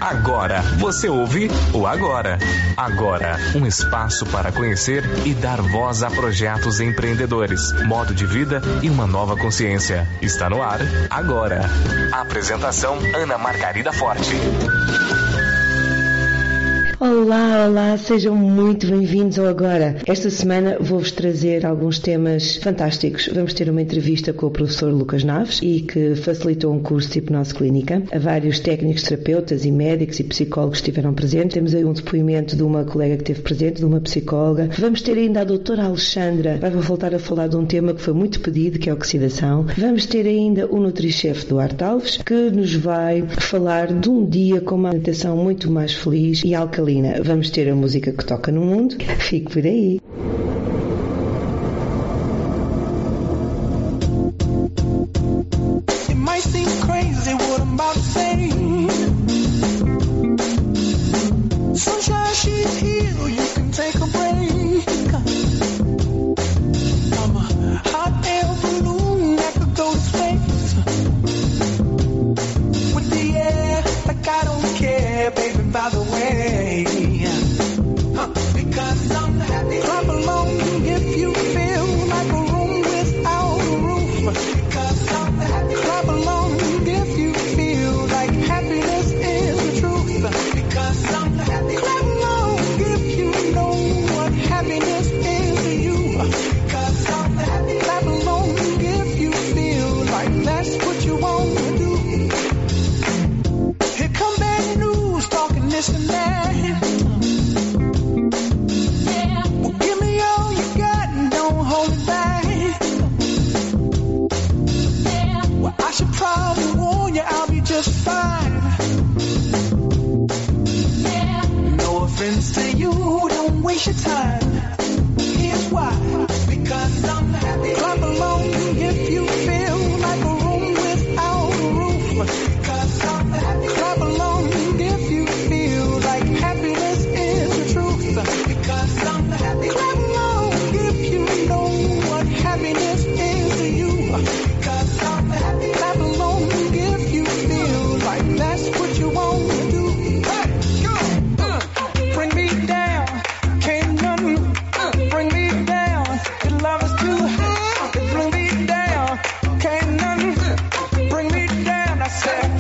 Agora você ouve o Agora. Agora, um espaço para conhecer e dar voz a projetos empreendedores, modo de vida e uma nova consciência. Está no ar agora. Apresentação Ana Margarida Forte. Olá, sejam muito bem-vindos ao Agora. Esta semana vou-vos trazer alguns temas fantásticos. Vamos ter uma entrevista com o professor Lucas Naves e que facilitou um curso de hipnose clínica. Vários técnicos, terapeutas e médicos e psicólogos estiveram presentes. Temos aí um depoimento de uma colega que esteve presente, de uma psicóloga. Vamos ter ainda a doutora Alexandra, vai voltar a falar de um tema que foi muito pedido, que é a oxidação. Vamos ter ainda o Nutrichef Duarte Alves, que nos vai falar de um dia com uma alimentação muito mais feliz e alcalina. Vamos ter a música que toca no mundo. Fique por aí. It might seem crazy what I'm about to say. Sunshine, she's here, you can take a break. I'm a hot air balloon that could go to space. With the air, like I don't care, baby, by the way. Because I'm happy. Clap along if you feel like a room without a roof. Because I'm happy. Clap along if you feel like happiness is the truth. Because I'm happy. Clap along if you know what happiness is to you. Because I'm happy. Clap along if you feel like that's what you want to do. Here come bad news, talking this and that. Probably warn you, I'll be just fine. No offense to you, don't waste your time. Here's why. Because I'm happy. Clap along if you feel like a room without a roof. Because I'm happy. Clap along if you feel like happiness is the truth. Because I'm happy. Clap along if you know what happiness is to you. Because I'm happy. Clap along if you feel like that's what you want to do. Hey, go! Bring me down, can't nothing bring me down. Your love is too hot, it bring me down, can't nothing bring me down. I said.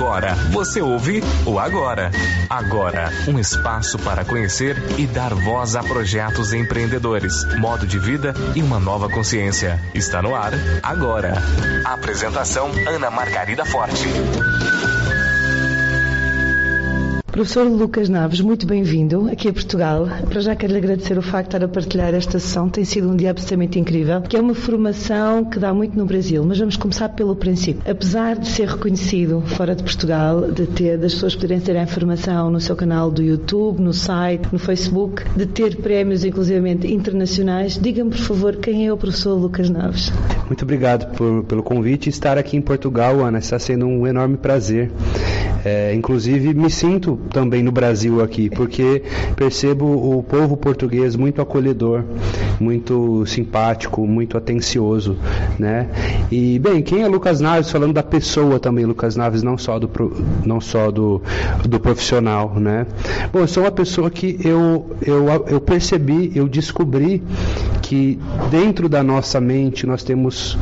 Agora, você ouve o Agora. Agora, um espaço para conhecer e dar voz a projetos empreendedores, modo de vida e uma nova consciência. Está no ar, agora. Apresentação, Ana Margarida Forte. Professor Lucas Naves, muito bem-vindo aqui a Portugal. Para já quero lhe agradecer o facto de estar a partilhar esta sessão, tem sido um dia absolutamente incrível, que é uma formação que dá muito no Brasil, mas vamos começar pelo princípio. Apesar de ser reconhecido fora de Portugal, das pessoas poderem ter a informação no seu canal do YouTube, no site, no Facebook, de ter prémios inclusivamente internacionais, diga-me por favor quem é o professor Lucas Naves. Muito obrigado pelo convite. Estar aqui em Portugal, Ana, está sendo um enorme prazer. Inclusive me sinto também no Brasil aqui, porque percebo o povo português muito acolhedor, muito simpático, muito atencioso, né? E bem, quem é Lucas Naves? Falando da pessoa também, Lucas Naves, não só do profissional, né? Bom, eu sou uma pessoa que eu percebi, eu descobri que dentro da nossa mente nós temos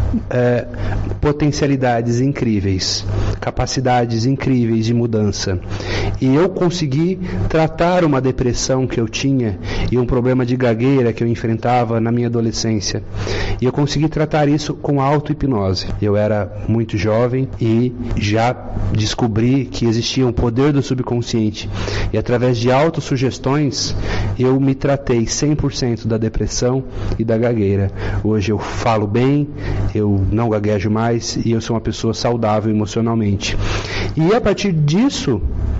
potencialidades incríveis, capacidades incríveis de mudança. E eu consegui tratar uma depressão que eu tinha e um problema de gagueira que eu enfrentava na minha adolescência. E eu consegui tratar isso com auto-hipnose. Eu era muito jovem e já descobri que existia um poder do subconsciente. E através de autossugestões, eu me tratei 100% da depressão e da gagueira. Hoje eu falo bem, eu não gaguejo mais e eu sou uma pessoa saudável emocionalmente. E a partir disso,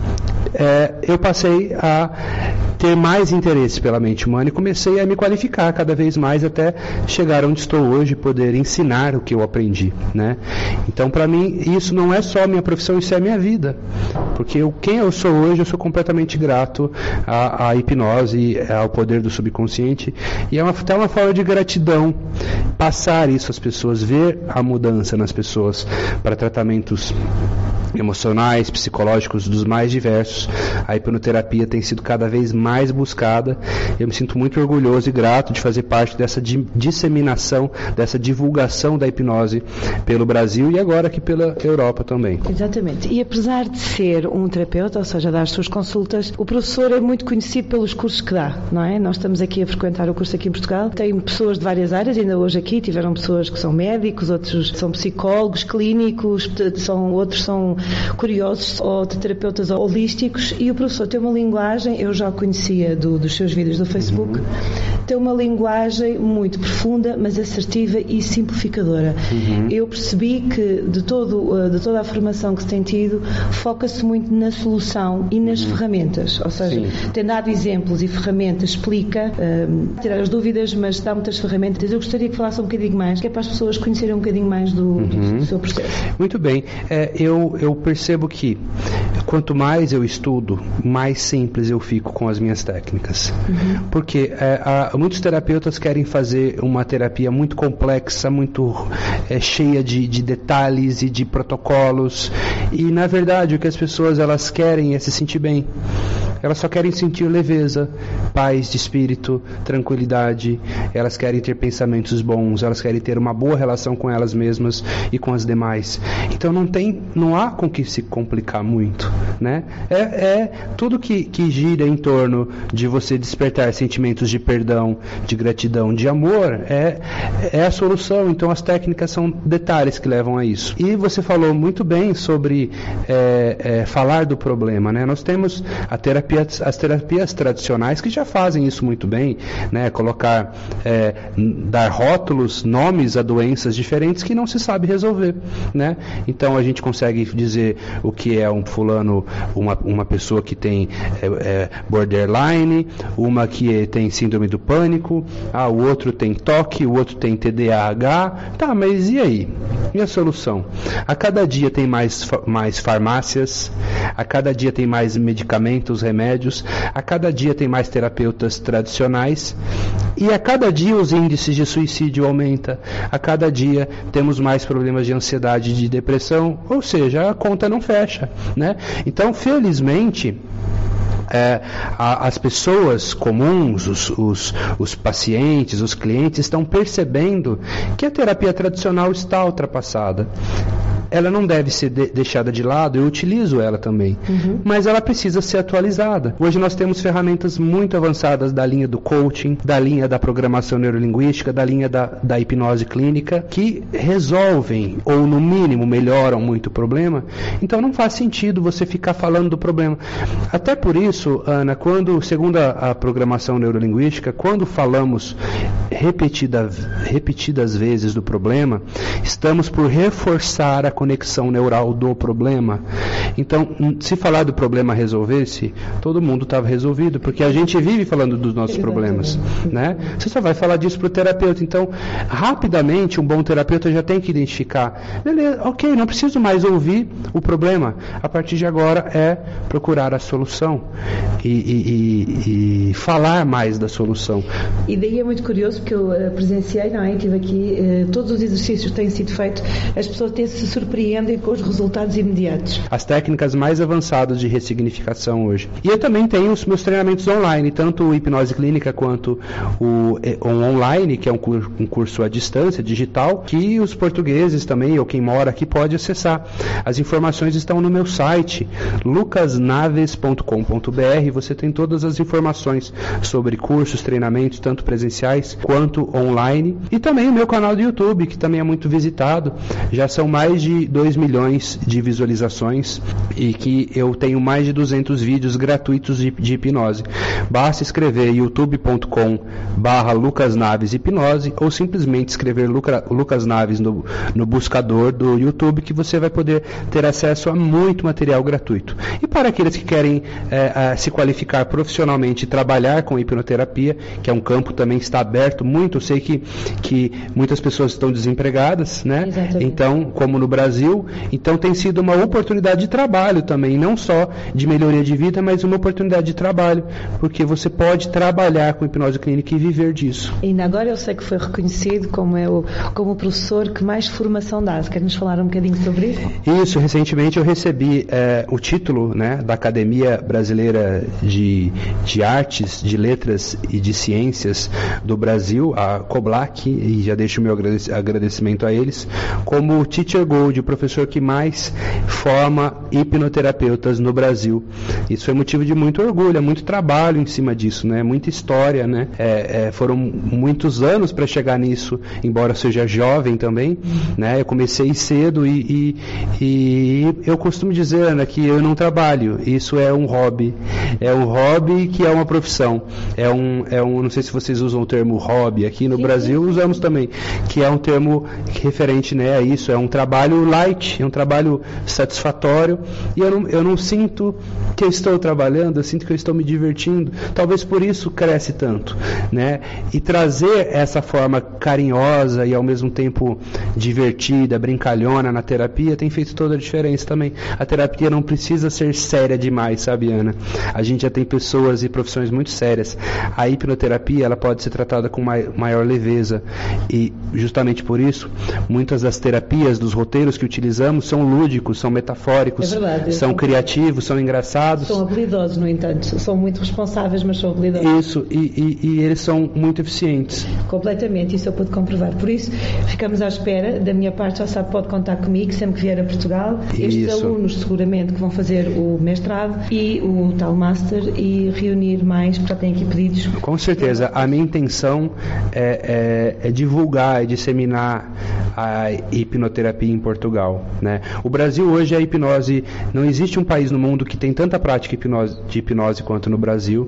eu passei a ter mais interesse pela mente humana e comecei a me qualificar cada vez mais até chegar onde estou hoje, poder ensinar o que eu aprendi, né? Então, para mim, isso não é só minha profissão, isso é minha vida, porque quem eu sou hoje, eu sou completamente grato à hipnose, ao poder do subconsciente, e é até uma forma de gratidão passar isso às pessoas, ver a mudança nas pessoas para tratamentos emocionais, psicológicos dos mais diversos. A hipnoterapia tem sido cada vez mais buscada. Eu me sinto muito orgulhoso e grato de fazer parte dessa disseminação, dessa divulgação da hipnose pelo Brasil e agora aqui pela Europa também. Exatamente. E apesar de ser um terapeuta, ou seja, dar as suas consultas, o professor é muito conhecido pelos cursos que dá, não é? Nós estamos aqui a frequentar o curso aqui em Portugal. Tem pessoas de várias áreas, ainda hoje aqui tiveram pessoas que são médicos, outros são psicólogos, clínicos, outros são curiosos ou de terapeutas holísticos, e o professor tem uma linguagem, eu já o conhecia dos seus vídeos do Facebook, tem uma linguagem muito profunda, mas assertiva e simplificadora. Eu percebi que de toda a formação que se tem tido, foca-se muito na solução e nas ferramentas, ou seja, tem dado exemplos e ferramentas, explica, tirar as dúvidas, mas dá muitas ferramentas. Eu gostaria que falasse um bocadinho mais, que é para as pessoas conhecerem um bocadinho mais do seu processo. Muito bem. Eu percebo que quanto mais eu estudo, mais simples eu fico com as minhas técnicas. Porque muitos terapeutas querem fazer uma terapia muito complexa, muito cheia de detalhes e de protocolos. E, na verdade, o que as pessoas elas querem é se sentir bem. Elas só querem sentir leveza, paz de espírito, tranquilidade. Elas querem ter pensamentos bons, elas querem ter uma boa relação com elas mesmas e com as demais. Então não há com que se complicar muito, né? Tudo que gira em torno de você despertar sentimentos de perdão, de gratidão, de amor, é a solução. Então as técnicas são detalhes que levam a isso. E você falou muito bem sobre falar do problema, né? Nós temos as terapias tradicionais que já fazem isso muito bem, né? Dar rótulos, nomes a doenças diferentes que não se sabe resolver, né? Então a gente consegue dizer o que é um fulano, uma pessoa que tem borderline, uma que tem síndrome do pânico, o outro tem TOC, o outro tem TDAH. Tá, mas e aí? E a solução? A cada dia tem mais farmácias, a cada dia tem mais medicamentos, remédios, a cada dia tem mais terapeutas tradicionais e a cada dia os índices de suicídio aumentam, a cada dia temos mais problemas de ansiedade, de depressão, ou seja, a conta não fecha, né? Então, felizmente, as pessoas comuns, os pacientes, os clientes estão percebendo que a terapia tradicional está ultrapassada. ela não deve ser deixada de lado, eu utilizo ela também, mas ela precisa ser atualizada. Hoje nós temos ferramentas muito avançadas da linha do coaching, da linha da programação neurolinguística, da linha da hipnose clínica, que resolvem, ou no mínimo melhoram muito o problema. Então não faz sentido você ficar falando do problema. Até por isso, Ana, segundo a programação neurolinguística, quando falamos repetidas vezes do problema, estamos por reforçar a conexão neural do problema. Então, se falar do problema resolver-se, todo mundo estava resolvido, porque a gente vive falando dos nossos problemas, né? Você só vai falar disso para o terapeuta. Então, rapidamente, um bom terapeuta já tem que identificar, beleza, ok, não preciso mais ouvir o problema. A partir de agora é procurar a solução e falar mais da solução. E daí é muito curioso, porque eu presenciei, não é? Tive aqui, todos os exercícios que têm sido feitos, as pessoas até se surpreendem com os resultados imediatos. As técnicas mais avançadas de ressignificação hoje. E eu também tenho os meus treinamentos online, tanto o hipnose clínica quanto o online, que é um curso à distância, digital, que os portugueses também, ou quem mora aqui, pode acessar. As informações estão no meu site, lucasnaves.com.br. Você tem todas as informações sobre cursos, treinamentos, tanto presenciais quanto online. E também o meu canal do YouTube, que também é muito visitado. Já são mais de 2 milhões de visualizações e que eu tenho mais de 200 vídeos gratuitos de hipnose. Basta escrever youtube.com/lucasnaveshipnose ou simplesmente escrever Lucas Naves no buscador do YouTube, que você vai poder ter acesso a muito material gratuito. E para aqueles que querem se qualificar profissionalmente e trabalhar com hipnoterapia, que é um campo também que está aberto muito, eu sei que muitas pessoas estão desempregadas, né? Exatamente. Então, como no Brasil, então tem sido uma oportunidade de trabalho também, não só de melhoria de vida, mas uma oportunidade de trabalho, porque você pode trabalhar com hipnose clínica e viver disso. E ainda agora eu sei que foi reconhecido como o professor que mais formação dá. Quer nos falar um bocadinho sobre isso? Isso, recentemente eu recebi o título, né, da Academia Brasileira de Artes, de Letras e de Ciências do Brasil, a COBLAC, e já deixo o meu agradecimento a eles, como Teacher Gold, o professor que mais forma hipnoterapeutas no Brasil. Isso é motivo de muito orgulho, é muito trabalho em cima disso, né? Muita história, né? Foram muitos anos para chegar nisso, embora eu seja jovem também, né? Eu comecei cedo e eu costumo dizer, Ana, que eu não trabalho, isso é um hobby que é uma profissão, não sei se vocês usam o termo hobby, aqui no Brasil usamos também, que é um termo referente, né, a isso, é um trabalho light, é um trabalho satisfatório, e eu não sinto que eu estou trabalhando, eu sinto que eu estou me divertindo, talvez por isso cresce tanto, né, e trazer essa forma carinhosa e ao mesmo tempo divertida, brincalhona na terapia tem feito toda a diferença também. A terapia não precisa ser séria demais, sabe, Ana? A gente já tem pessoas e profissões muito sérias. A hipnoterapia, ela pode ser tratada com maior leveza, e justamente por isso, muitas das terapias, dos roteiros que utilizamos são lúdicos, são metafóricos, são criativos, são engraçados. São habilidosos, no entanto. São muito responsáveis, mas são habilidosos. Isso, e eles são muito eficientes. Completamente, isso eu pude comprovar. Por isso, ficamos à espera. Da minha parte, já sabe, pode contar comigo sempre que vier a Portugal. Estes alunos, seguramente, que vão fazer o mestrado e o tal master e reunir mais, para terem aqui pedidos. Com certeza. A minha intenção é divulgar e disseminar a hipnoterapia em Portugal, né? O Brasil hoje, a hipnose, não existe um país no mundo que tem tanta prática de hipnose quanto no Brasil,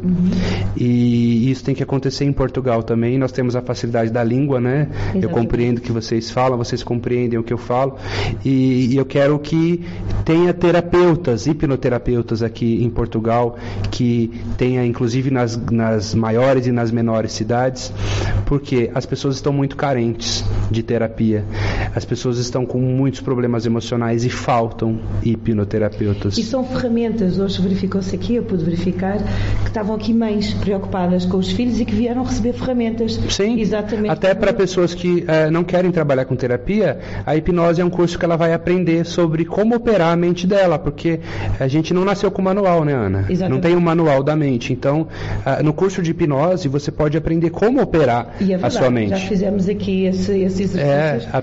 e isso tem que acontecer em Portugal também. Nós temos a facilidade da língua, né? Exatamente. Eu compreendo o que vocês falam, vocês compreendem o que eu falo, e eu quero que tenha terapeutas, hipnoterapeutas aqui em Portugal, que tenha inclusive nas maiores e nas menores cidades, porque as pessoas estão muito carentes de terapia, as pessoas estão com muitos problemas emocionais e faltam hipnoterapeutas. E são ferramentas, hoje verificou-se aqui, eu pude verificar, que estavam aqui mães preocupadas com os filhos e que vieram receber ferramentas. Sim, exatamente. Até para pessoas que não querem trabalhar com terapia, a hipnose é um curso que ela vai aprender sobre como operar a mente dela, porque a gente não nasceu com manual, né, Ana? Exatamente. Não tem um manual da mente. Então, no curso de hipnose, você pode aprender como operar a sua mente. Já fizemos aqui esse exercício. Aprendendo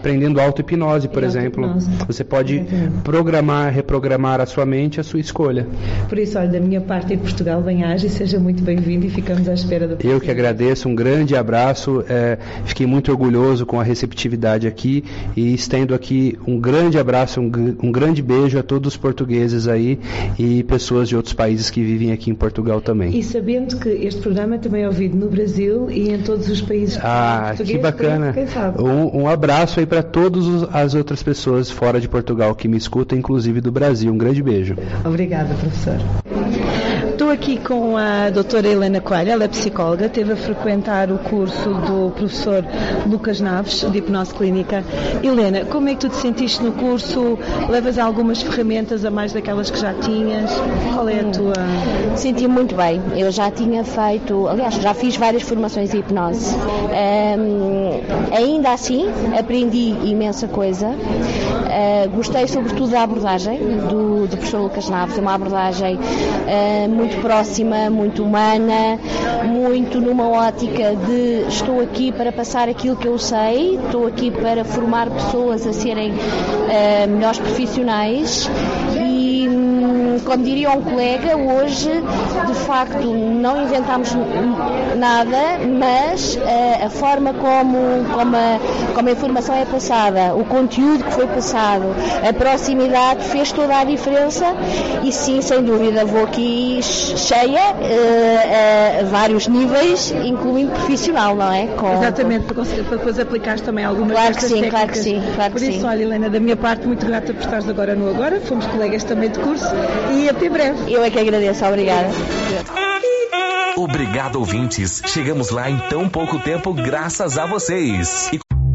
auto-hipnose, por exemplo. Você pode programar, reprogramar a sua mente à sua escolha. Por isso, olha, da minha parte em Portugal, bem-aja e seja muito bem-vindo e ficamos à espera do Eu que agradeço, um grande abraço, fiquei muito orgulhoso com a receptividade aqui e estendo aqui um grande abraço, um grande beijo a todos os portugueses aí e pessoas de outros países que vivem aqui em Portugal também. E sabendo que este programa também é ouvido no Brasil e em todos os países portugueses. Que bacana. Um abraço aí para todas as outras pessoas fora de Portugal que me escutam, inclusive do Brasil. Um grande beijo. Obrigada, professor. Estou aqui com a doutora Helena Coelho, ela é psicóloga, esteve a frequentar o curso do professor Lucas Naves, de hipnose clínica. Helena, como é que tu te sentiste no curso? Levas algumas ferramentas a mais daquelas que já tinhas? Qual é a tua... Senti muito bem. Eu já tinha feito, aliás, já fiz várias formações de hipnose. Ainda assim, aprendi imensa coisa. Gostei sobretudo da abordagem do professor Lucas Naves, uma abordagem muito próxima, muito humana, muito numa ótica de estou aqui para passar aquilo que eu sei, estou aqui para formar pessoas a serem melhores profissionais e, como diria um colega, hoje de facto não inventámos nada, mas a forma como a informação é passada, o conteúdo que foi passado, a proximidade fez toda a diferença e sim, sem dúvida, vou aqui cheia a vários níveis, incluindo profissional, não é? Exatamente, para depois aplicar também algumas destas técnicas. Claro que sim. Por isso, olha, Helena, da minha parte, muito grata por estares agora no Agora, fomos colegas também de curso e até breve. Eu é que agradeço, obrigada. Obrigado, ouvintes. Chegamos lá em tão pouco tempo graças a vocês.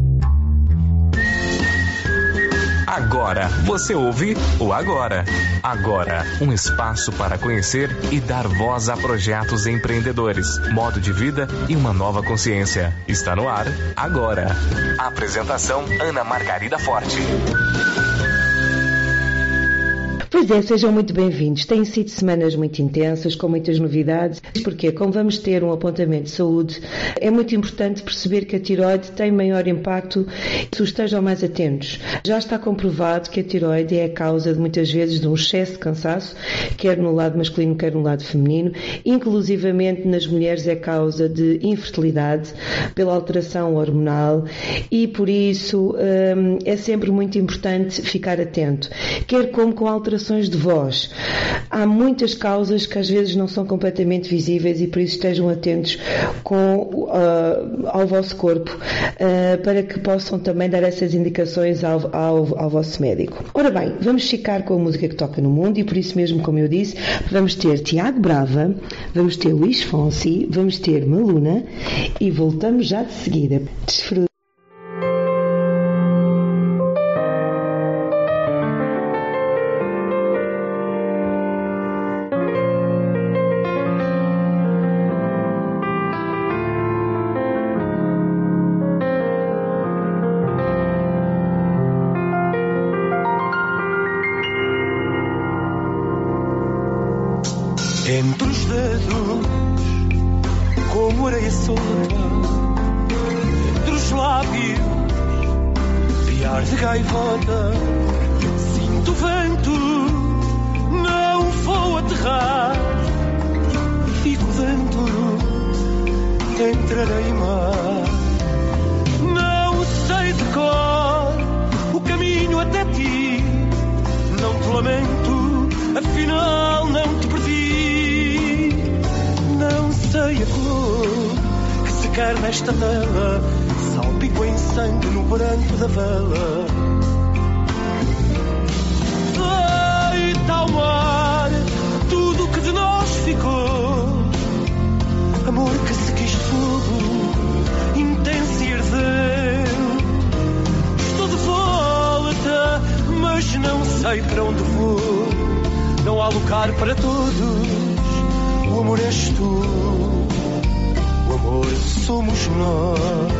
Agora, você ouve o Agora. Agora, um espaço para conhecer e dar voz a projetos empreendedores, modo de vida e uma nova consciência. Está no ar, agora. Apresentação, Ana Margarida Forte. Pois é, sejam muito bem-vindos. Têm sido semanas muito intensas, com muitas novidades, porque como vamos ter um apontamento de saúde, é muito importante perceber que a tiroide tem maior impacto se estejam mais atentos. Já está comprovado que a tiroide é a causa de muitas vezes de um excesso de cansaço, quer no lado masculino, quer no lado feminino, inclusivamente nas mulheres é causa de infertilidade pela alteração hormonal e por isso é sempre muito importante ficar atento, quer como com alterações de voz. Há muitas causas que às vezes não são completamente visíveis e por isso estejam atentos ao vosso corpo para que possam também dar essas indicações ao vosso médico. Ora bem, vamos ficar com a música que toca no mundo e por isso mesmo, como eu disse, vamos ter Tiago Brava, vamos ter Luís Fonsi, vamos ter Maluna e voltamos já de seguida. Desfrutem. Entre os dedos, como areia solta, entre os lábios, piar de gaivota, sinto o vento, não vou aterrar, fico dentro, entre areia e mar. Não sei de cor o caminho até ti, não te lamento, afinal não te perdi. Não sei a cor que se quer nesta tela, salpico em sangue no branco da vela. Deita ao mar tudo o que de nós ficou, amor que se quis fogo, intenso e ardeu. Estou de volta, mas não sei para onde vou. Não há lugar para todos. O amor és tu, o amor somos nós.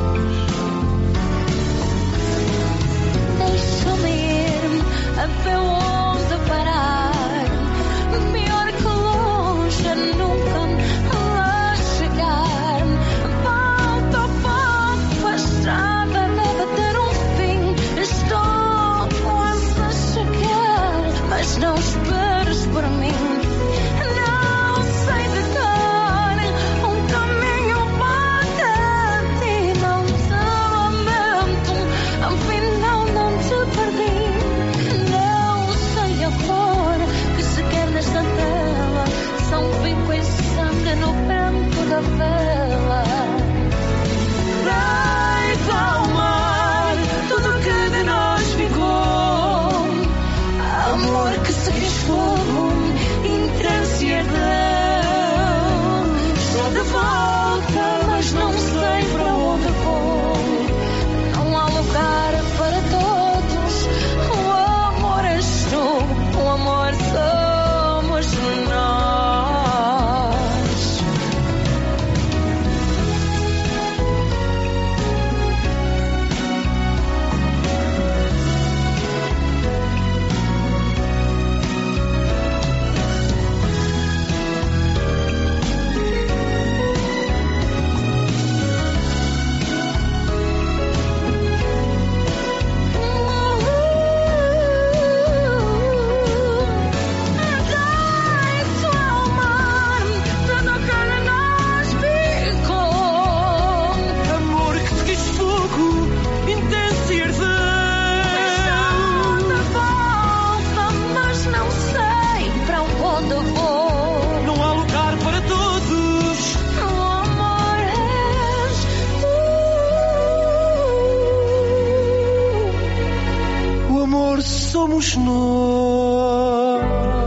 Deixa-me ir até onde parar, pior que longe nunca a chegar. Volta a estrada deve ter um fim, amor somos nós.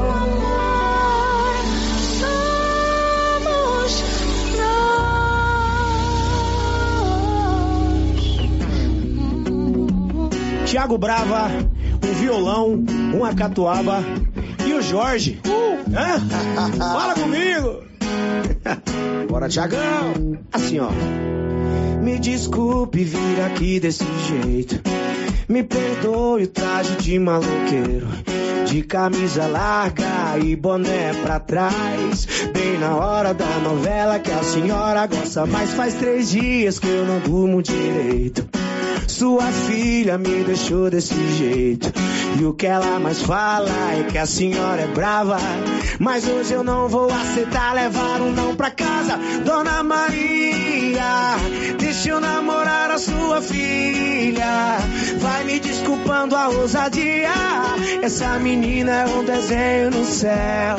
Thiago Brava, um violão, uma catuaba e o Jorge. Fala comigo! Bora, Thiagão! Assim, ó. Me desculpe vir aqui desse jeito. Me perdoe o traje de maloqueiro, de camisa larga e boné pra trás, bem na hora da novela que a senhora gosta. Mas faz 3 dias que eu não durmo direito. Sua filha me deixou desse jeito, e o que ela mais fala é que a senhora é brava. Mas hoje eu não vou aceitar levar um não pra casa. Dona Maria, deixa eu namorar a sua filha. Vai me desculpando a ousadia, essa menina é um desenho no céu.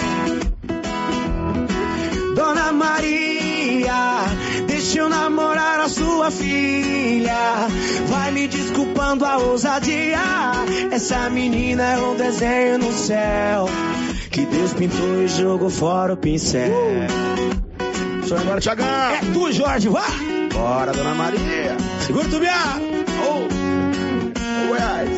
Dona Maria, deixa eu namorar a sua filha. Vai me desculpando a ousadia, essa menina é um desenho no céu, que Deus pintou e jogou fora o pincel. Só agora, Thiagão. É tu, Jorge, vá! Bora, Dona Maria. Segura o tubiá. Goiás.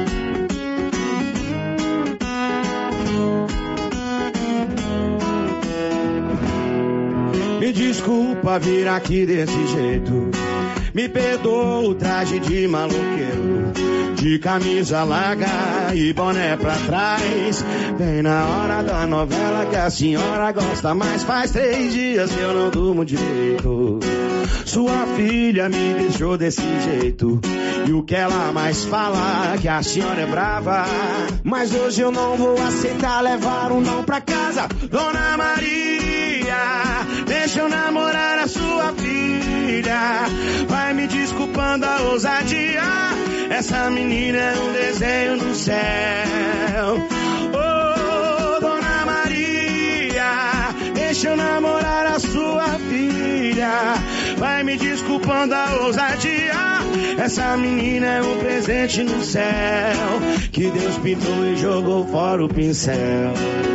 Me desculpa vir aqui desse jeito. Me perdoa o traje de maloqueiro, de camisa larga e boné pra trás, bem na hora da novela que a senhora gosta. Mas faz 3 dias que eu não durmo direito. Sua filha me deixou desse jeito, e o que ela mais fala é que a senhora é brava. Mas hoje eu não vou aceitar levar um não pra casa. Dona Maria, deixa eu namorar a sua filha. Vai me desculpando a ousadia, essa menina é um desenho do céu. Oh, Dona Maria, deixa eu namorar a sua filha. Vai me desculpando a ousadia, essa menina é um presente no céu, que Deus pintou e jogou fora o pincel.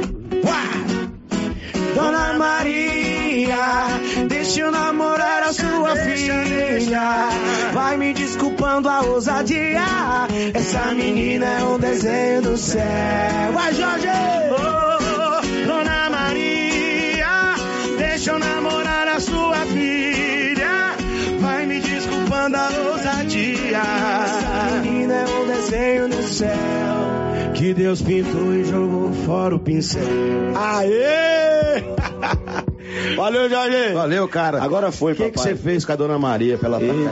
Dona Maria, deixa eu namorar a sua filha. Vai me desculpando a ousadia, essa menina é um desenho do céu. Vai, Jorge! Oh, Dona Maria, deixa eu namorar a sua filha. Vai me desculpando a ousadia, essa menina é um desenho do céu, que Deus pintou e jogou fora o pincel. Aê! Valeu, Jorge. Valeu, cara. Agora foi, papai. O que você fez com a Dona Maria pela deixa,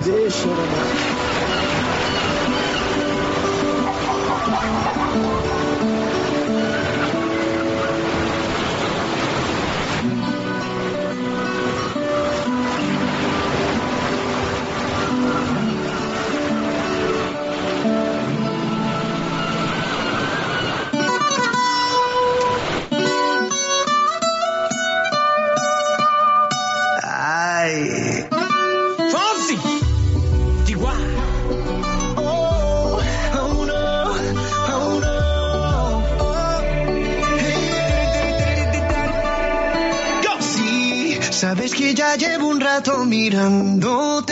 Sabes que ya llevo un rato mirándote.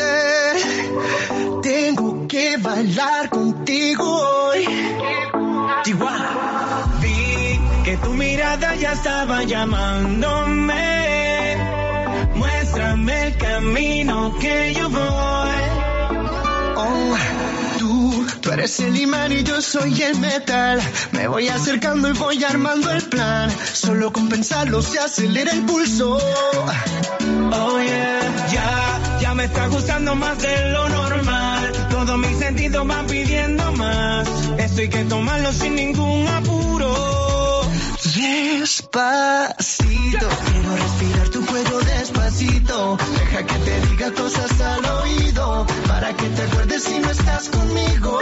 Tengo que bailar contigo hoy. Chihuahua. Vi que tu mirada ya estaba llamándome. Muéstrame el camino que yo voy. Oh, tú eres el imán y yo soy el metal. Me voy acercando y voy armando el plan. Solo con pensarlo se acelera el pulso. Oh yeah, ya me está gustando más de lo normal. Todos mis sentidos van pidiendo más. Esto hay que tomarlo sin ningún apuro. Despacito, quiero respirar tu cuello despacito. Deja que te diga cosas al oído, para que te acuerdes si no estás conmigo.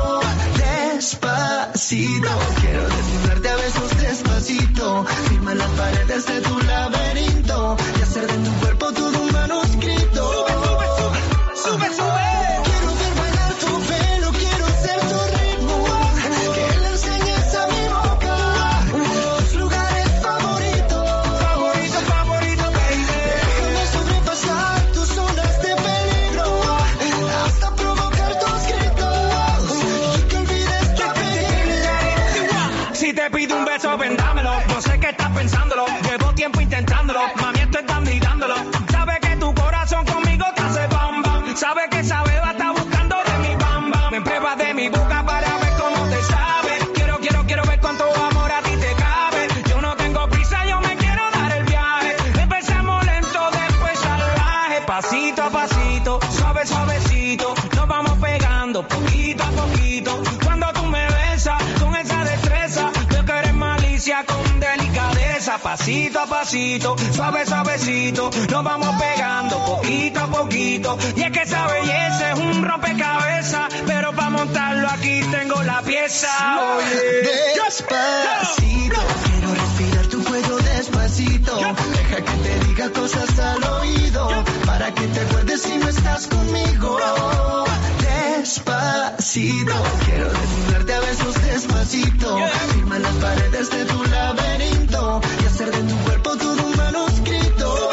Despacito, quiero desnudarte a besos despacito. Firma las paredes de tu laberinto y hacer de tu cuerpo todo un manuscrito. Sube, sube, sube, sube, sube. Quiero ver bailar tu pelo, quiero ser tu ritmo. Que pide un beso, vendámelo. Yo sé que estás pensándolo, llevo tiempo intentándolo. Mami, esto están dándolo. Sabe que tu corazón conmigo te hace bam bam. Sabe que esa beba está buscando de mi bam bam. Me pruebas de mi boca para ver cómo te sabe. Quiero ver cuánto amor a ti te cabe. Yo no tengo prisa, yo me quiero dar el viaje. Empezamos lento, después salvaje. Pasito a pasito, suavecito. Nos vamos pegando poquito a poquito. Cuando tú me besas con esa destreza, veo que eres malicia con delicadeza. Pasito a pasito, suavecito. Nos vamos pegando poquito a poquito. Y es que esa belleza es un rompecabezas, pero para montarlo aquí tengo la pieza. Oye, despacito, quiero respirar tu cuello despacito. Deja que te diga cosas al oído, para que te acuerdes si no estás conmigo. Despacito, quiero desnudarte a besos despacito. Firma las paredes de tu laberinto y hacer de tu cuerpo todo un manuscrito.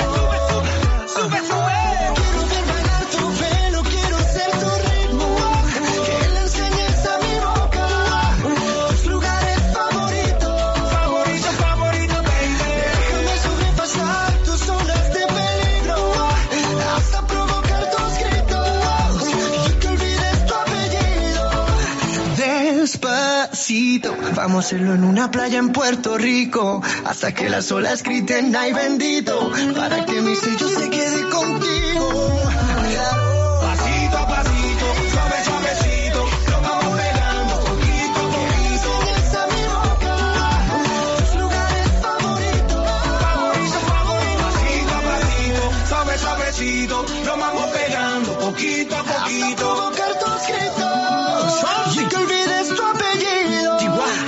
Vamos a hacerlo en una playa en Puerto Rico, hasta que las olas griten ay bendito, para que mi sello se quede contigo. Pasito a pasito, suavecito, lo vamos pegando poquito a poquito. Enseñas a mi boca tus lugares favoritos. Pasito a pasito, suavecito, lo vamos pegando poquito a poquito. Hasta provocar tus gritos y que olvides tu apellido.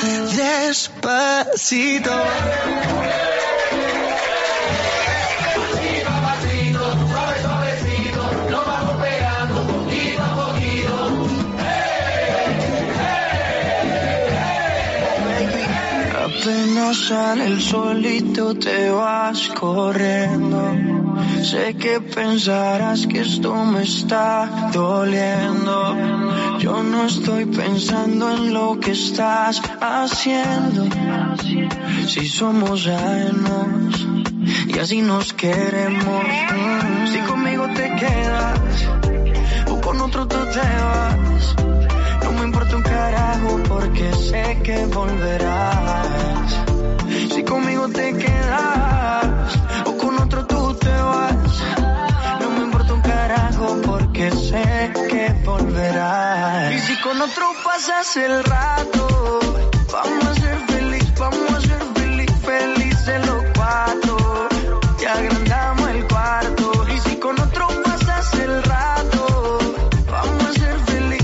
Despacito. Apenas sale el solito te vas corriendo. Sé que pensarás que esto me está doliendo. Yo no estoy pensando en lo que estás haciendo. Si somos ajenos y así nos queremos. Si conmigo te quedas o con otro tú te vas, no me importa un carajo porque sé que volverás. Si conmigo te quedas o con otro tú te vas, no me importa un carajo porque sé que volverás. Y si con otro pasas el rato, vamos a ser felices los cuatro. Y agrandamos el cuarto. Y si con otro pasas el rato, vamos a ser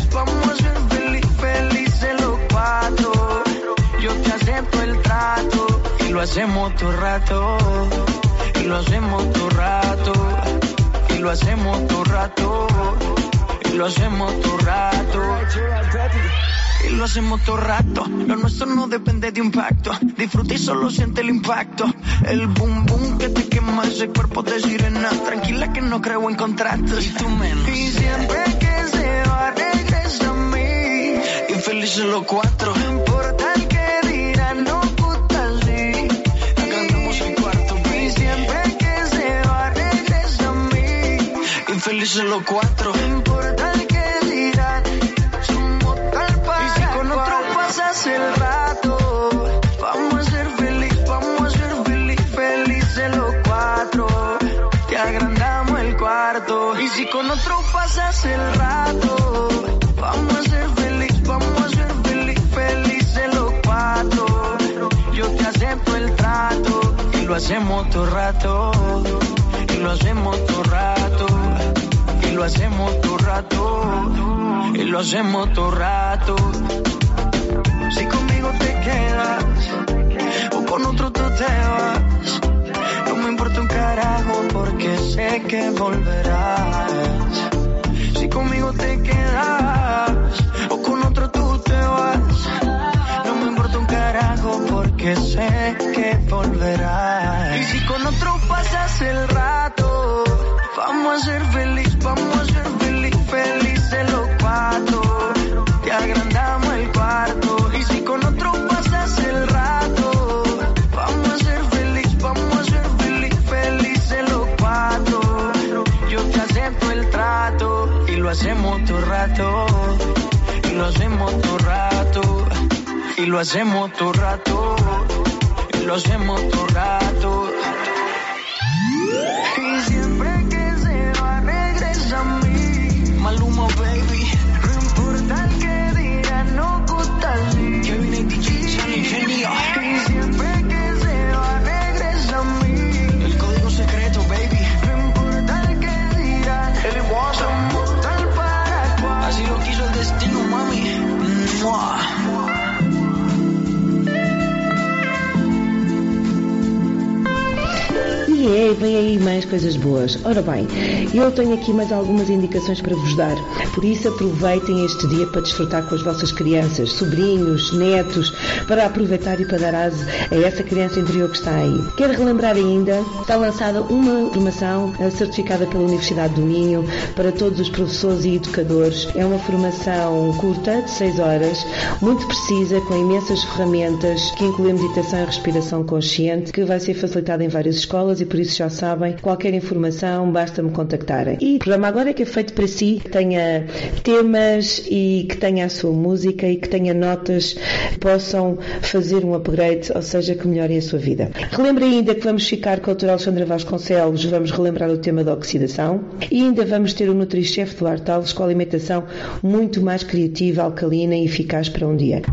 felices los cuatro. Yo te acepto el trato y lo hacemos todo rato. Y lo hacemos todo rato. Y lo hacemos todo rato. Y lo hacemos todo rato. Y lo hacemos todo rato. Lo nuestro no depende de un pacto. Disfruta y solo siente el impacto. El boom boom que te quema ese cuerpo de sirena. Tranquila que no creo en contratos. Y tú menos. Y siempre que se va regresa a mí. Infelices los cuatro. No importa el que dirán, no puta sí. Agrandamos el cuarto. Y siempre que se va regresa a mí. Infelices los cuatro. No importa el que dirán. El rato, vamos a ser felices los cuatro. Te agrandamos el cuarto. Y si con otro pasas el rato, vamos a ser felices los cuatro. Yo te acepto el trato y lo hacemos todo rato. Y lo hacemos todo rato. Y lo hacemos todo rato. Y lo hacemos todo rato. Si conmigo te quedas o con otro tú te vas, no me importa un carajo porque sé que volverás. Si conmigo te quedas o con otro tú te vas, no me importa un carajo porque sé que volverás. Y si con otro pasas el rato, vamos a ser felices los cuatro. Te agrandamos el cuarto. Y si con otro pasas el rato, todo rato. Y lo hacemos todo rato. Y lo hacemos todo rato. Y siempre que se va regresa a mí. Maluma, baby. No importa el que digan, no gusta así. Kevin y DJ, Sunny, genio. Y siempre que se va regresa a mí. El código secreto, baby. No importa el que digan. Él es somos tal para cual. Así lo quiso el destino, mami. ¡Mua! E vem aí mais coisas boas. Ora bem, eu tenho aqui mais algumas indicações para vos dar. Por isso aproveitem este dia para desfrutar com as vossas crianças, sobrinhos, netos, para aproveitar e para dar asa a essa criança interior que está aí. Quero relembrar ainda, está lançada uma formação certificada pela Universidade do Minho para todos os professores e educadores. É uma formação curta, de 6 horas, muito precisa, com imensas ferramentas, que inclui meditação e respiração consciente, que vai ser facilitada em várias escolas e por isso já sabem, qualquer informação basta-me contactarem. E o programa agora é que é feito para si, que tenha temas e que tenha a sua música e que tenha notas que possam fazer um upgrade, ou seja, que melhorem a sua vida. Relembre ainda que vamos ficar com a doutora Alexandra Vasconcelos, vamos relembrar o tema da oxidação e ainda vamos ter o Nutri-Chef do Artales com a alimentação muito mais criativa, alcalina e eficaz para um dia.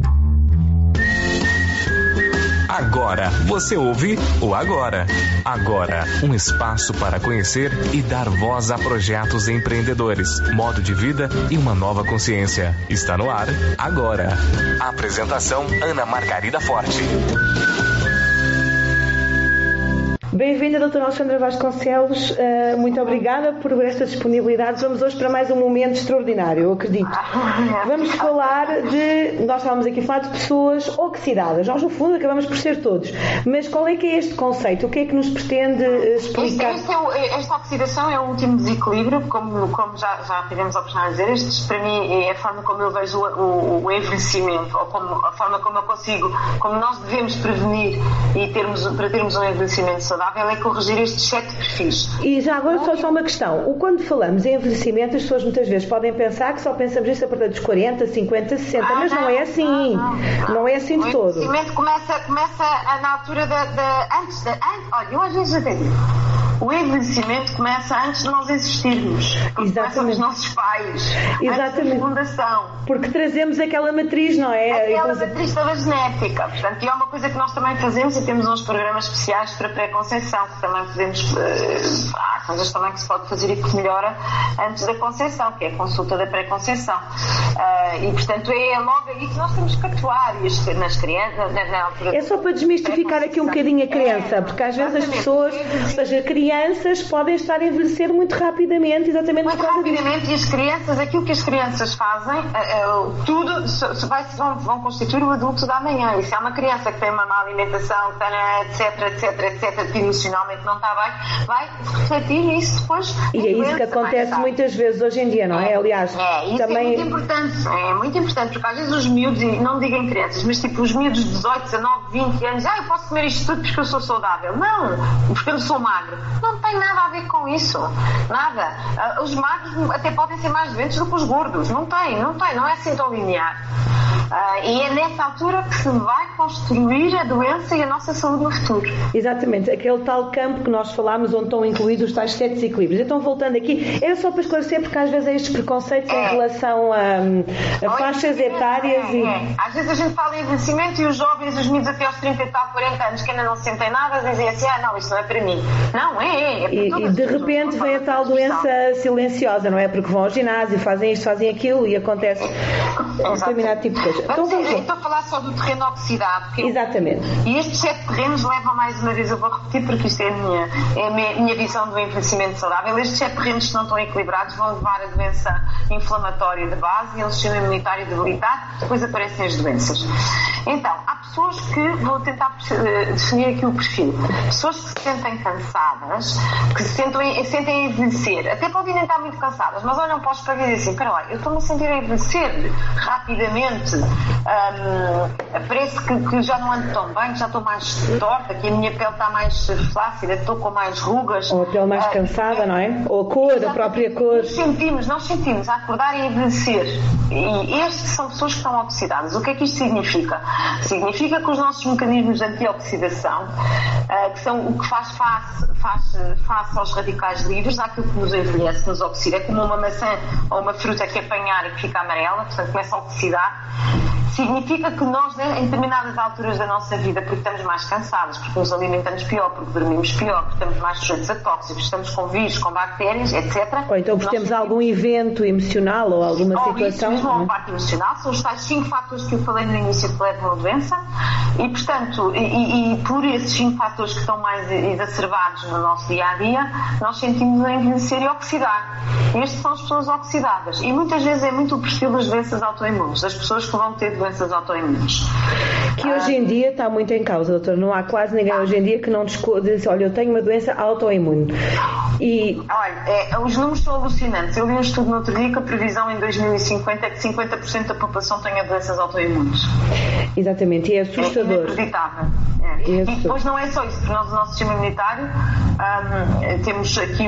Agora você ouve o Agora. Agora, um espaço para conhecer e dar voz a projetos empreendedores, modo de vida e uma nova consciência. Está no ar, Agora. A apresentação, Ana Margarida Forte. Bem-vinda, doutora Alexandra Vasconcelos, muito obrigada por esta disponibilidade. Vamos hoje para mais um momento extraordinário, eu acredito. Vamos falar nós estávamos aqui a falar de pessoas oxidadas, nós no fundo acabamos por ser todos, mas qual é que é este conceito? O que é que nos pretende explicar? Esta oxidação é o último desequilíbrio, como já tivemos a oportunidade de dizer, este para mim é a forma como eu vejo o envelhecimento, ou a forma como eu consigo, como nós devemos prevenir e para termos um envelhecimento saudável, é corrigir estes 7 perfis. E já agora só uma questão. Quando falamos em envelhecimento, as pessoas muitas vezes podem pensar que só pensamos nisso a partir dos 40, 50, 60, mas não é assim. Não é assim de todo. O envelhecimento começa na altura olha, eu às vezes até digo, o envelhecimento começa antes de nós existirmos. Começa nos nossos pais. Exatamente. Antes da fundação. Porque trazemos aquela matriz, não é? Aquela matriz toda genética. Portanto, e é uma coisa que nós também fazemos e temos uns programas especiais para pré-conceição, que também podemos... há coisas também que se pode fazer e que melhora antes da conceição, que é a consulta da pré-conceição. E, portanto, é logo aí que nós temos que atuar. E nas crianças, na altura... É só para desmistificar aqui um bocadinho a crença, porque às vezes as pessoas... Ou seja, crianças podem estar a envelhecer muito rapidamente, exatamente por causa disso. E as crianças, aquilo que as crianças fazem, vão constituir o adulto da amanhã. E se há uma criança que tem uma má alimentação, etc, que emocionalmente não está bem, vai refletir nisso depois. E é isso que acontece muitas vezes hoje em dia, não é? Aliás, isso também... é muito importante, porque às vezes os miúdos, não digam crianças, mas tipo os miúdos de 18, 19, 20 anos, eu posso comer isto tudo porque eu sou saudável. Não, porque eu sou magro. Não tem nada a ver com isso. Nada. Os magros até podem ser mais doentes do que os gordos. Não é assim tão linear. E é nessa altura que se vai construir a doença e a nossa saúde no futuro. Exatamente, aquele tal campo que nós falámos onde estão incluídos os tais 7 desequilíbrios. Então, voltando aqui, era só para esclarecer, porque às vezes há estes preconceitos em relação a faixas etárias Às vezes a gente fala em envelhecimento e os jovens, os miúdos até aos 30 e tal, 40 anos que ainda não sentem nada, dizem assim, não, isto não é para mim. Não, é e de repente vem a tal doença silenciosa, não é? Porque vão ao ginásio, fazem isto, fazem aquilo e acontece um determinado tipo de coisa. Estou a falar só do terreno oxidado. Exatamente. E estes 7 terrenos levam, mais uma vez, eu vou repetir porque isto é a minha visão do envelhecimento saudável. Estes 7 terrenos, se não estão equilibrados, vão levar a doença inflamatória de base e o sistema imunitário debilitado, depois aparecem as doenças. Então, há pessoas que, vou tentar definir aqui o perfil, pessoas que se sentem cansadas, que se sentem a envelhecer, até podem nem estar muito cansadas, mas olham para o espelho e dizem assim, espera lá, eu estou-me a sentir a envelhecer rapidamente, parece que já não ando tão bem, que já estou mais torta, que a minha pele está mais flácida, estou com mais rugas. Ou a pele mais cansada, não é? Ou a cor, a própria cor. Nós sentimos a acordar e a envelhecer. E estes são pessoas que estão oxidadas. O que é que isto significa? Significa que os nossos mecanismos de antioxidação, que são o que faz face aos radicais livres, àquilo que nos envelhece, nos oxida, é como uma maçã ou uma fruta que apanhar e que fica amarela, portanto começa a oxidar. Significa que nós, em determinadas alturas da nossa vida, porque estamos mais cansadas, porque nos alimentamos pior, porque dormimos pior, porque estamos mais sujeitos a tóxicos, estamos com vírus, com bactérias, etc. Ou então porque temos algum evento emocional ou alguma situação. Isso mesmo, ou parte emocional, são os tais 5 fatores que eu falei no início que levam a doença e, portanto, e por esses 5 fatores que estão mais exacerbados no nosso dia-a-dia, nós sentimos a envelhecer e oxidar. Estes são as pessoas oxidadas e muitas vezes é muito o perfil das doenças autoimunes, das pessoas que vão ter doenças autoimunes. Que hoje em dia está muito em causa, doutor. Não há quase ninguém hoje em dia que não diz, olha, eu tenho uma doença autoimune. Olha, os números são alucinantes. Eu li um estudo no outro dia que a previsão em 2050 é que 50% da população tenha doenças autoimunes. Exatamente, e é assustador. É inacreditável. E depois não é só isso, porque nós, o nosso sistema imunitário, temos aqui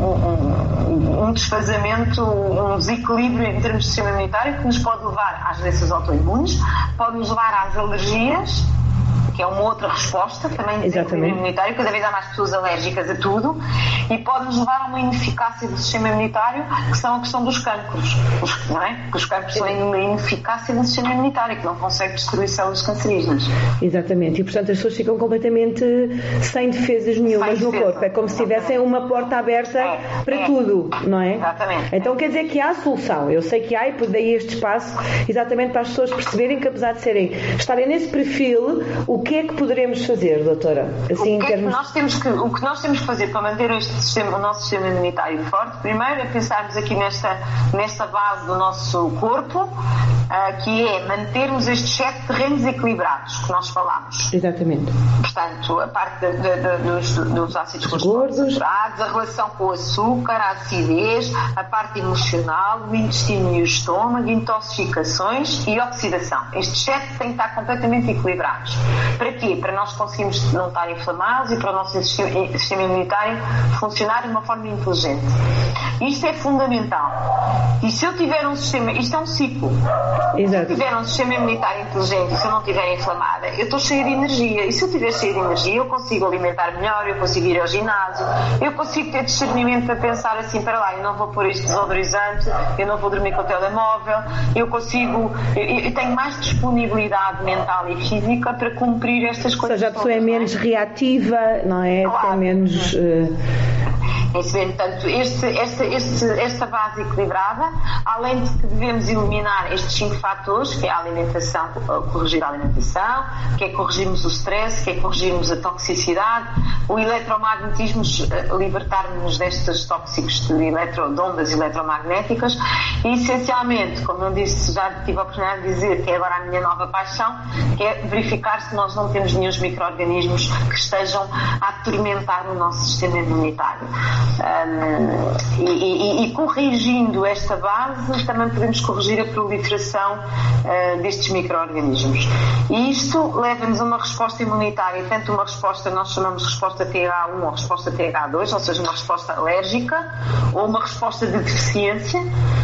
um desfazamento, um desequilíbrio em termos de sistema imunitário que nos pode levar às doenças autoimunes, pode nos levar às alergias, que é uma outra resposta também do sistema imunitário. Cada vez há mais pessoas alérgicas a tudo e pode nos levar a uma ineficácia do sistema imunitário, que são a questão dos cancros, não é? Porque os cancros são uma ineficácia do sistema imunitário, que não consegue destruir células cancerígenas. Exatamente, e portanto as pessoas ficam completamente sem defesas nenhumas no corpo, é como se tivessem uma porta aberta para tudo, não é? Exatamente. Então quer dizer que há solução, eu sei que há, e daí este espaço exatamente para as pessoas perceberem que apesar de estarem nesse perfil, o que é que poderemos fazer, doutora? Assim, o que nós temos que fazer para manter o nosso sistema imunitário forte, primeiro é pensarmos aqui nesta base do nosso corpo, que é mantermos estes 7 terrenos equilibrados que nós falámos. Exatamente. Portanto, a parte dos ácidos gordos, a relação com o açúcar, a acidez, a parte emocional, o intestino e o estômago, intoxicações e oxidação. Estes 7 têm que estar completamente equilibrados. Para quê? Para nós conseguirmos não estar inflamados e para o nosso sistema imunitário funcionar de uma forma inteligente. Isto é fundamental. E se eu tiver um sistema... Isto é um ciclo. Exato. Se eu tiver um sistema imunitário inteligente e se eu não estiver inflamada, eu estou cheia de energia. E se eu estiver cheia de energia, eu consigo alimentar melhor, eu consigo ir ao ginásio, eu consigo ter discernimento para pensar assim, para lá, eu não vou pôr este desodorizante, eu não vou dormir com o telemóvel, eu tenho mais disponibilidade mental e física para cumprir estas coisas. Ou seja, a pessoa é menos reativa, não é? Claro. É menos... Portanto, esta base equilibrada, além de que devemos eliminar estes 5 fatores, que é a alimentação, corrigir a alimentação, que é corrigirmos o stress, que é corrigirmos a toxicidade, o eletromagnetismo, libertarmos destes tóxicos de ondas eletromagnéticas e, essencialmente, como eu disse, já tive a oportunidade de dizer, que é agora a minha nova paixão, que é verificar se nós não temos nenhum micro-organismos que estejam a atormentar o nosso sistema imunitário. E corrigindo esta base, também podemos corrigir a proliferação destes micro-organismos. E isto leva-nos a uma resposta imunitária, tanto uma resposta, nós chamamos de resposta TH1 ou resposta TH2, ou seja, uma resposta alérgica ou uma resposta de deficiência.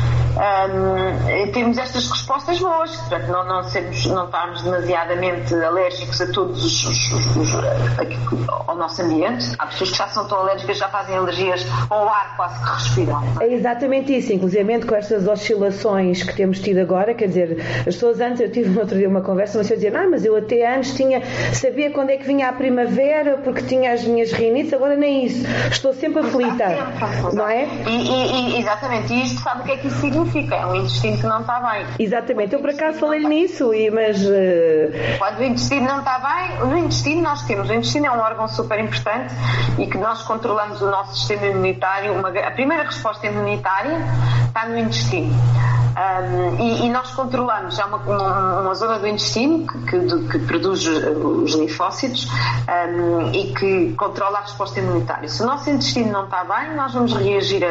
Temos estas respostas boas, portanto não estarmos demasiadamente alérgicos a todos ao nosso ambiente. Há pessoas que já são tão alérgicas, já fazem alergias ao ar quase que respiram. É exatamente isso, inclusive com estas oscilações que temos tido agora, quer dizer, as pessoas antes, eu tive no outro dia uma conversa, mas eu dizia, mas eu até antes sabia quando é que vinha a primavera porque tinha as minhas rinites, agora nem isso, estou sempre aflita, não é? Exatamente, e isto sabe o que é que isso significa? É um intestino que não está bem. Exatamente, eu por acaso falei nisso, mas... Quando o intestino não está bem, no intestino nós temos, o intestino é um órgão super importante e que nós controlamos o nosso sistema imunitário, a primeira resposta imunitária está no intestino. E nós controlamos, há uma zona do intestino que produz os linfócitos e que controla a resposta imunitária. Se o nosso intestino não está bem, nós vamos reagir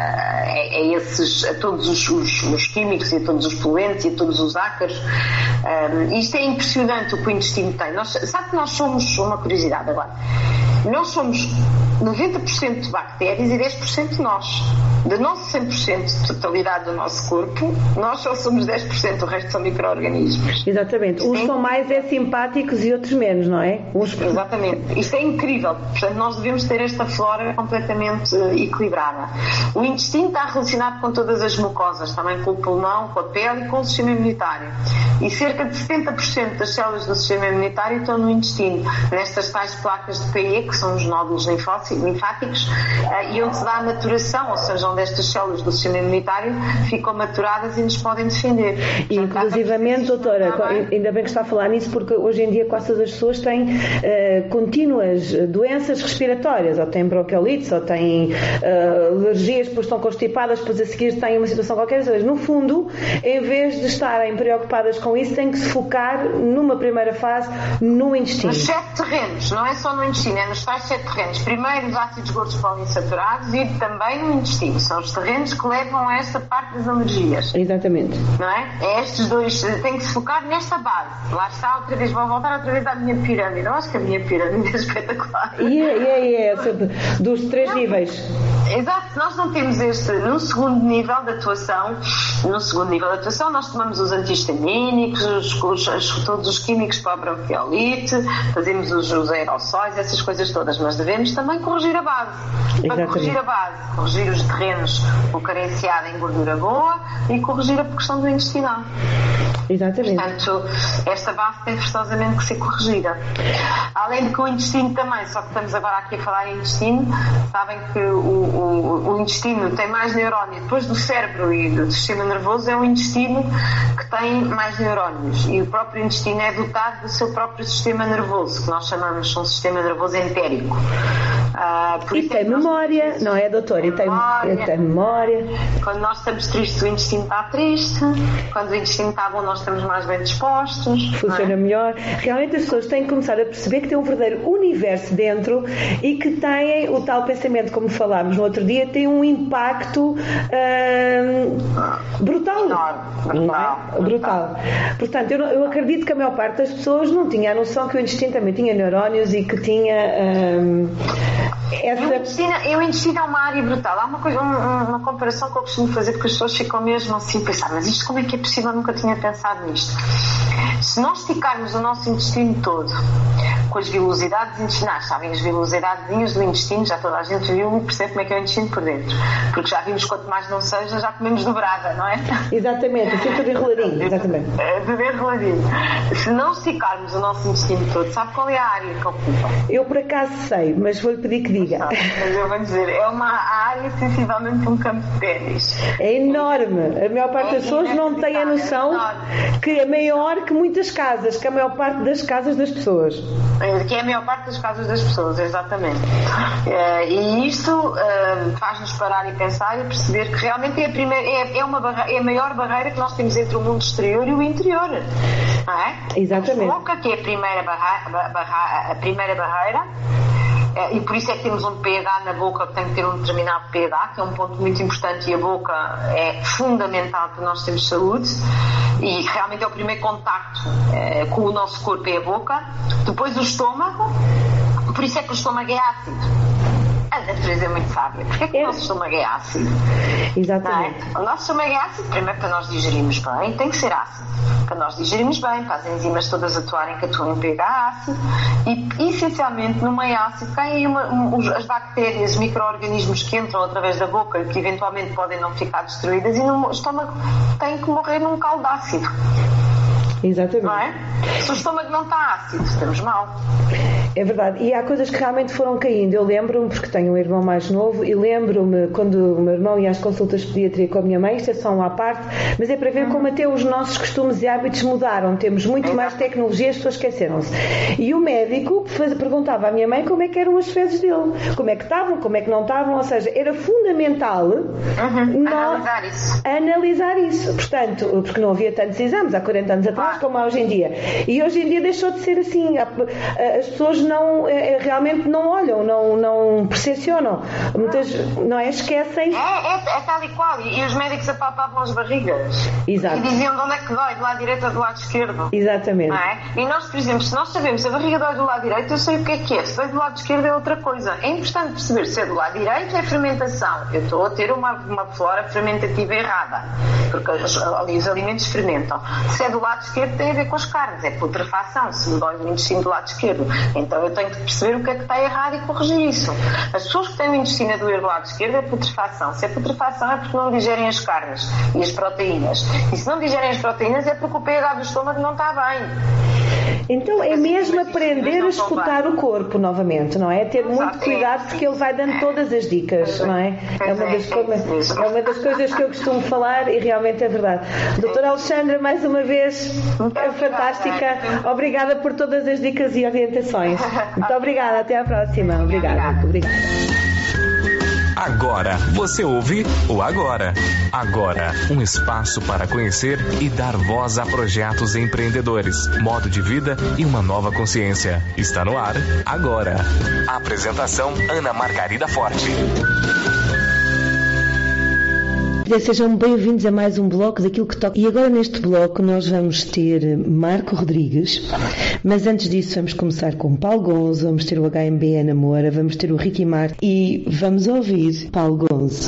a todos os químicos e a todos os poluentes e a todos os ácaros. Isto é impressionante o que o intestino tem. Sabe que nós somos, uma curiosidade agora, nós somos 90% de bactérias e 10% de nós. De nosso 100% de totalidade do nosso corpo, nós só somos 10%, o resto são micro-organismos. Exatamente. Uns são mais simpáticos e outros menos, não é? Exatamente. Isto é incrível. Portanto, nós devemos ter esta flora completamente equilibrada. O intestino está relacionado com todas as mucosas, também com o pulmão, com a pele e com o sistema imunitário. E cerca de 70% das células do sistema imunitário estão no intestino, nestas tais placas de PE, que são os nódulos linfáticos, e onde se dá a maturação, ou seja, onde estas células do sistema imunitário ficam maturadas e nos podem defender. E, inclusivamente, doutora, ainda bem que está a falar nisso, porque hoje em dia quase todas as pessoas têm contínuas doenças respiratórias, ou têm bronquiolites, ou têm alergias, depois estão constipadas, depois a seguir têm uma situação qualquer. Ou seja, no fundo, em vez de estarem preocupadas com isso, têm que se focar numa primeira fase no intestino. Nos 7 terrenos, não é só no intestino, é nos tais 7 terrenos. Primeiro, os ácidos gordos poliinsaturados e também no intestino. São os terrenos que levam a esta parte das alergias. Exatamente. Não é? É estes dois, tem que se focar nesta base. Lá está, outra vez, vou voltar outra vez à minha pirâmide. Eu acho que a minha pirâmide é espetacular. Dos 3 níveis. Exato, nós não temos no segundo nível de atuação, nós tomamos os antihistamínicos, todos os químicos para a bronquiolite, fazemos os aerossóis, essas coisas todas, mas devemos também corrigir a base. Para corrigir a base, corrigir os terrenos, o carenciado em gordura boa e corrigir a questão do intestinal. Exatamente. Portanto, esta base tem forçosamente que ser corrigida. Além de que o intestino também, só que estamos agora aqui a falar em intestino, sabem que o intestino tem mais neurónios, depois do cérebro e do sistema nervoso, é o intestino que tem mais neurónios. E o próprio intestino é dotado do seu próprio sistema nervoso, que nós chamamos de um sistema nervoso entérico. E tem memória, não é, doutor? E tem memória. Quando nós estamos tristes, o intestino está triste. Quando o intestino está bom, nós estamos mais bem dispostos. Funciona melhor. Realmente as pessoas têm que começar a perceber que tem um verdadeiro universo dentro e que têm o tal pensamento, como falámos no outro dia, tem um impacto brutal. Brutal. Portanto, eu acredito que a maior parte das pessoas não tinha a noção que o intestino também tinha neurónios e que tinha o intestino é uma área brutal. Há uma comparação que eu costumo fazer, porque as pessoas ficam mesmo assim a pensar, mas isto como é que é possível? Eu nunca tinha pensado nisto. Se nós esticarmos o nosso intestino todo com as vilosidades intestinais, sabem, as vilosidades do intestino, já toda a gente viu e percebe como é que é o intestino por dentro, porque já vimos, quanto mais não seja, já comemos dobrada, não é? Exatamente, assim tudo enroladinho. Exatamente. Tudo enroladinho. Se não esticarmos o nosso intestino todo, sabe qual é a área que ocupa? Eu por acaso sei, mas vou-lhe pedir que diga. Mas eu vou dizer, é uma área sensivelmente um campo de ténis. É enorme. A maior parte das pessoas não tem a noção que é maior que muitas casas, que a maior parte das casas das pessoas. Que é a maior parte das casas das pessoas, exatamente. E isto faz-nos parar e pensar e perceber que realmente é a maior barreira que nós temos entre o mundo exterior e o interior. Não é? Exatamente. A boca, que é a primeira barreira. E por isso é que temos um pH na boca que tem que ter um determinado pH, que é um ponto muito importante, e a boca é fundamental para nós termos saúde, e realmente é o primeiro contacto com o nosso corpo, é a boca. Depois o estômago, por isso é que o estômago é ácido. A natureza é muito sábia. Porquê que o nosso estômago é ácido? Exatamente. O nosso estômago é ácido, primeiro para nós digerirmos bem, tem que ser ácido. Para nós digerirmos bem, para as enzimas todas atuarem, que atuam em pH ácido, e essencialmente no meio ácido tem as bactérias, os micro-organismos que entram através da boca e que eventualmente podem não ficar destruídas, e no estômago tem que morrer num caldo ácido. Exatamente. Não é? Se o estômago não está ácido, estamos mal. É verdade, e há coisas que realmente foram caindo. Eu lembro-me, porque tenho um irmão mais novo, e lembro-me quando o meu irmão ia às consultas de pediatria com a minha mãe, isto é só um à parte, mas é para ver como até os nossos costumes e hábitos mudaram. Temos muito mais tecnologia, as pessoas esqueceram-se. E o médico perguntava à minha mãe como é que eram as fezes dele, como é que estavam, como é que não estavam, ou seja, era fundamental analisar isso. Portanto, porque não havia tantos exames há 40 anos atrás como há hoje em dia. E hoje em dia deixou de ser assim. As pessoas realmente não olham, não percepcionam. Muitas, não é? Esquecem. É tal e qual. E os médicos apalpavam as barrigas. Exato. E diziam de onde é que dói, do lado direito ou do lado esquerdo. Exatamente. Não é? E nós, por exemplo, se nós sabemos a barriga dói do lado direito, eu sei o que é. Se dói do lado esquerdo é outra coisa. É importante perceber se é do lado direito é fermentação. Eu estou a ter uma flora fermentativa errada. Porque ali os alimentos fermentam. Se é do lado esquerdo tem a ver com as carnes. É putrefação. Se me dói o intestino do lado esquerdo. Então eu tenho que perceber o que é que está errado e corrigir isso. As pessoas que têm o intestino a doer do lado esquerdo é putrefação. Se é putrefação é porque não digerem as carnes e as proteínas. E se não digerem as proteínas é porque o pH do estômago não está bem. Então é mesmo aprender a escutar o corpo novamente, não é? Ter muito cuidado porque ele vai dando todas as dicas, não é? É uma das coisas que eu costumo falar e realmente é verdade. Doutora Alexandra, mais uma vez, é fantástica. Obrigada por todas as dicas e orientações. Muito obrigada, até à próxima. Obrigada. Agora você ouve o Agora. Agora, um espaço para conhecer e dar voz a projetos empreendedores, modo de vida e uma nova consciência. Está no ar, Agora. Apresentação, Ana Margarida Forte. Sejam bem-vindos a mais um bloco daquilo que toca. E agora neste bloco nós vamos ter Marco Rodrigues, mas antes disso vamos começar com Paulo Gonzo, vamos ter o HMB Ana Moura, vamos ter o Ricky Martin e vamos ouvir Paulo Gonzo.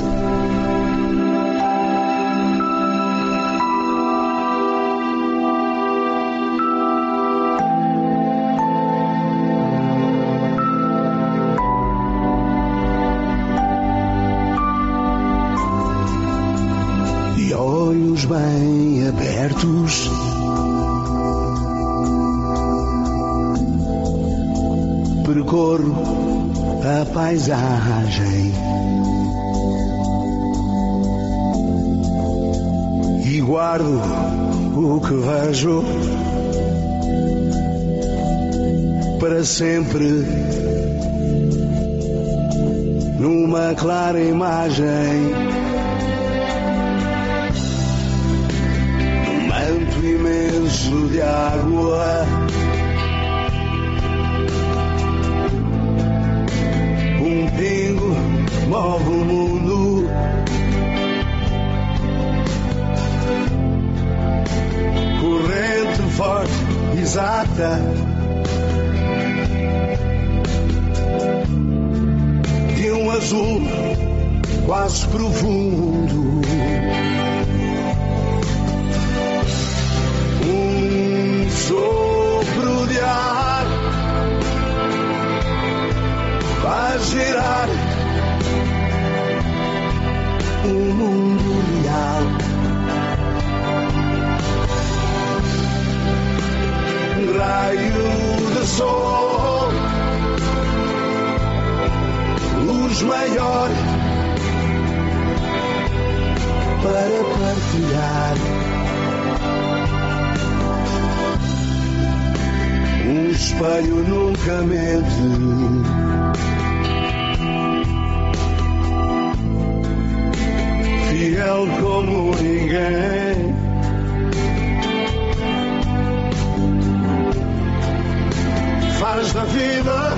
Bem abertos, percorro a paisagem e guardo o que vejo para sempre numa clara imagem. Imenso de água, um pingo move o mundo, corrente forte, exata, de um azul quase profundo. Sopro de ar faz girar o mundo real. Raio de sol, luz maior para partilhar. Um espelho nunca mente, fiel como ninguém. Faz da vida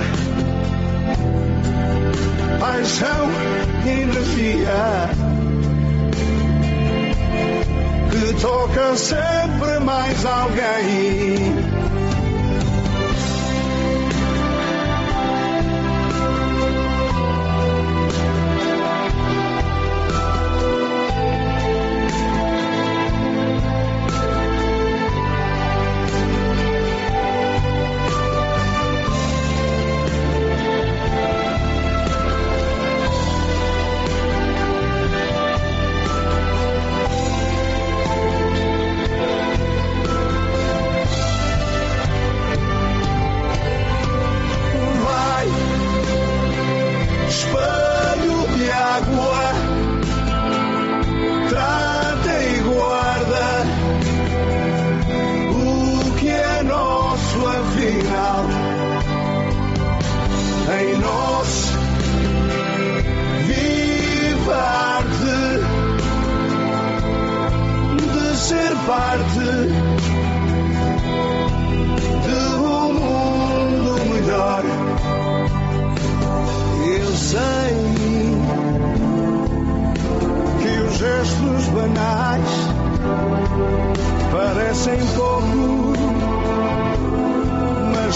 paixão e energia que toca sempre mais alguém.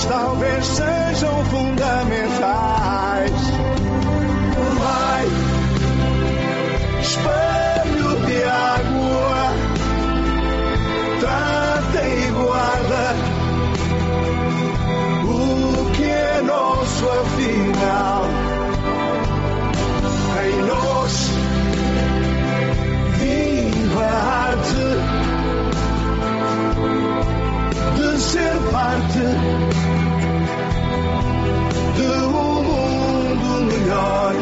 mas talvez sejam fundamentais. Vai, espelho de água, trata e guarda o que é nosso afinal. Em nós viva a arte de ser parte de um mundo melhor.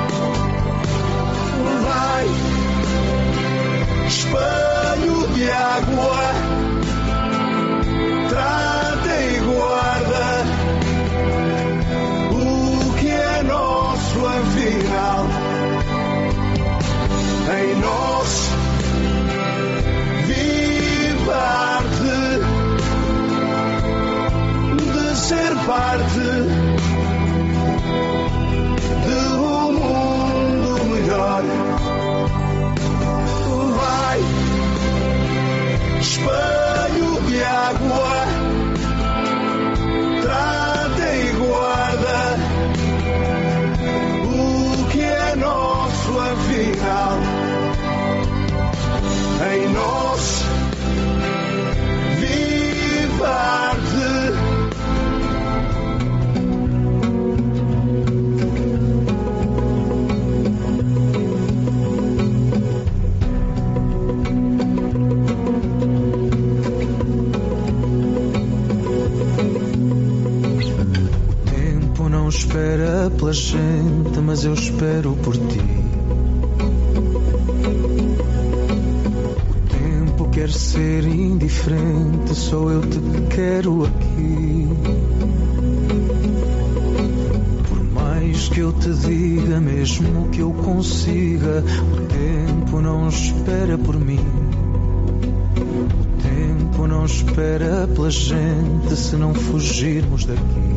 Vai, espelho de água, trata e guarda o que é nosso afinal. Em nós viva a arte de ser parte de um mundo melhor. Vai, espelho de água, trata e guarda o que é nosso afinal. Em nós viva a arte não espera pela gente, mas eu espero por ti. O tempo quer ser indiferente, só eu te quero aqui. Por mais que eu te diga, mesmo que eu consiga, o tempo não espera por mim. O tempo não espera pela gente, se não fugirmos daqui.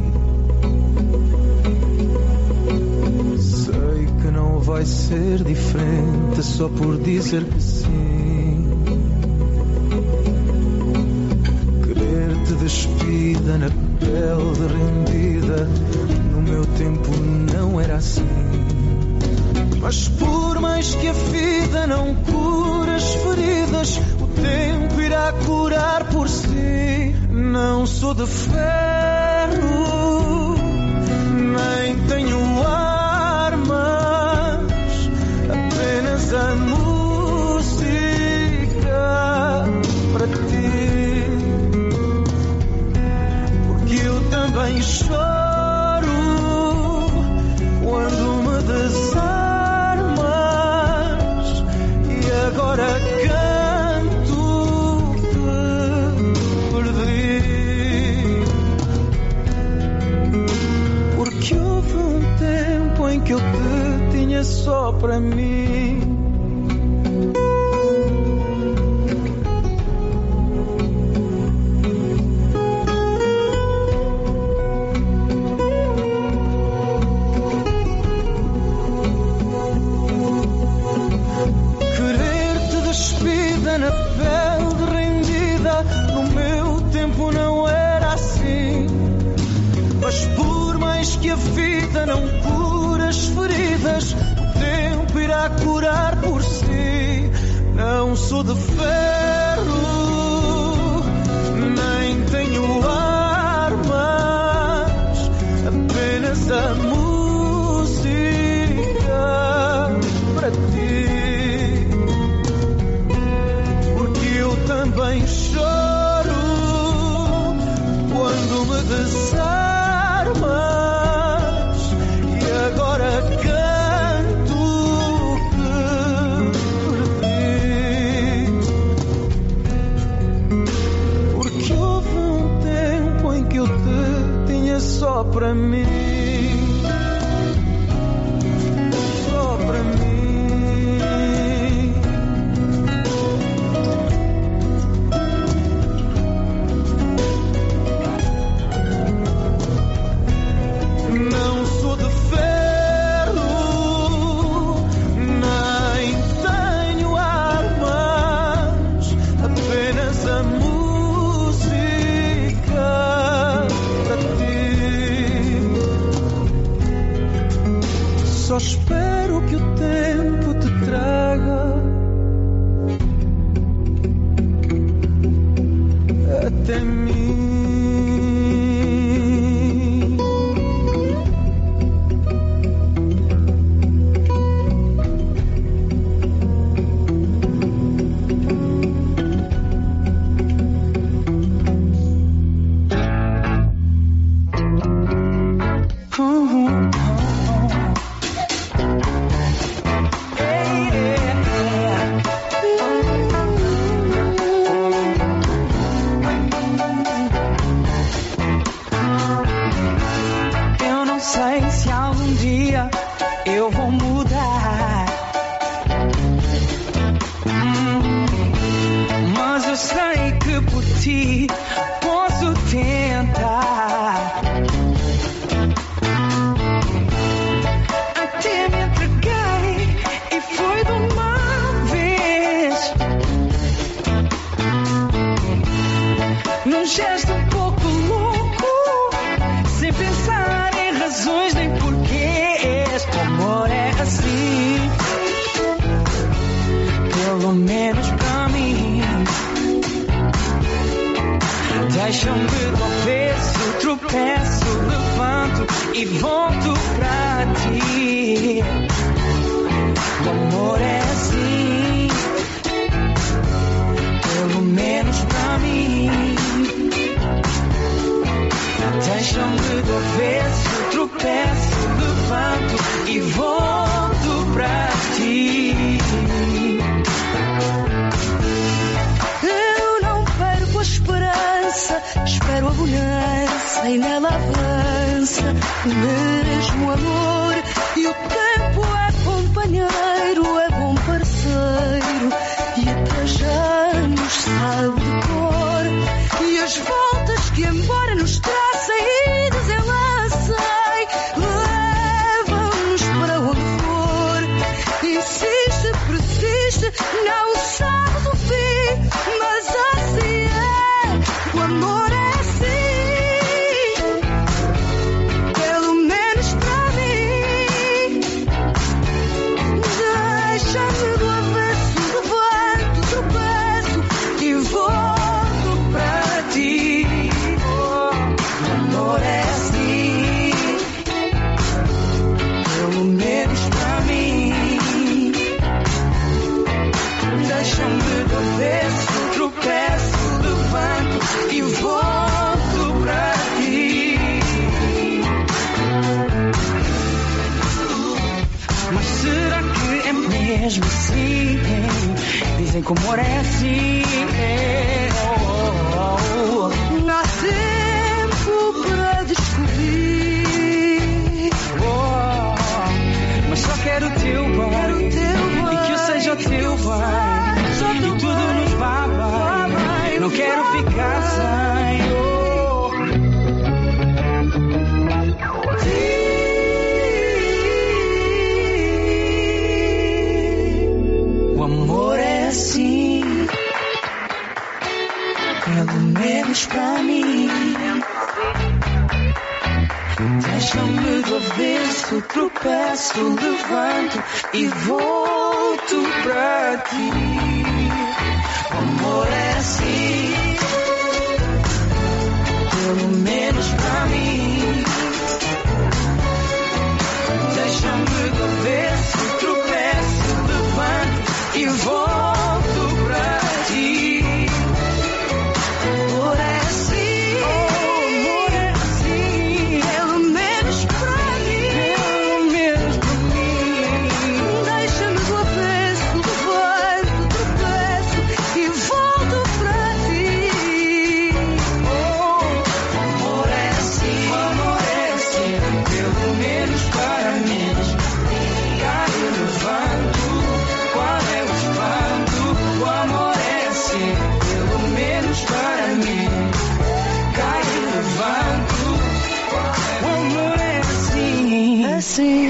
Vai ser diferente só por dizer que sim. Querer-te despida na pele rendida, no meu tempo não era assim. Mas por mais que a vida não cure as feridas, o tempo irá curar por si. Não sou de ferro, nem tenho a música para ti, porque eu também choro quando me desarmas e agora canto-te perdi, porque houve um tempo em que eu te tinha só para mim. Não cura as feridas, o tempo irá curar por si. Não sou de ferro, nem tenho armas, apenas a música para ti, porque eu também choro quando me desarmas. Agora canto-te perdi, porque houve um tempo em que eu te tinha só para mim, só para mim. Não sou de ferro, nem tenho armas, apenas a música para ti, um pouco louco, sem pensar em razões nem porquês. O amor é assim, pelo menos pra mim. Deixa-me do avesso, tropeço, levanto e volto pra ti. O amor é assim, pelo menos pra mim. Deixa-me do avesso, tropeço, levanto e volto pra ti. Eu não perco a esperança, espero a bonança e nela avança o mesmo amor. E o tempo é companheiro, é bom parceiro e até já nos sabe de cor. E as voltas que embora nos tracem e desenlacem, levam-nos para onde for. Insiste, persiste, não sabe do fim, mas assim é. O amor é assim, pelo menos pra mim. Deixa-me do avesso, levanto, tropeço e volto pra ti. O amor é assim, pelo menos pra mim. Deixa-me do avesso, tropeço, levanto e volto pra ti. Mas será que é mesmo assim? Dizem que o amor é assim. Há tempo para descobrir. Mas só quero o teu bem, e que eu seja o teu bem, e tudo nos vá bem. Não quero ficar sem. O amor é assim, pelo menos pra mim. Deixa-me do avesso, tropeço, levanto e volto pra ti. O amor é assim, pelo menos pra mim. Deixa-me do avesso, tropeço, levanto e volto pra ti. O amor é assim, pelo menos pra mim. Deixa-me do avesso, levanto, tropeço e volto pra ti. O amor é assim, pelo menos para mim. Cai e levanto, qual é o espanto? O amor é assim, pelo menos para mim. Cai e levanto, o amor é assim, assim,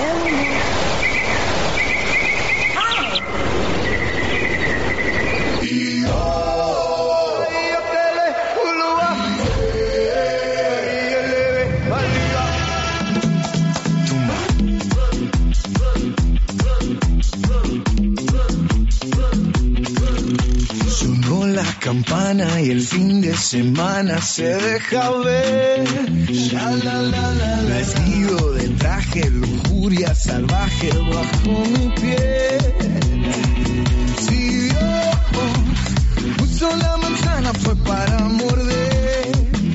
Sonó la campana y el fin de semana se deja ver. Vestido de traje, lujuria salvaje bajo mi piel. Si Dios puso la manzana fue para morder.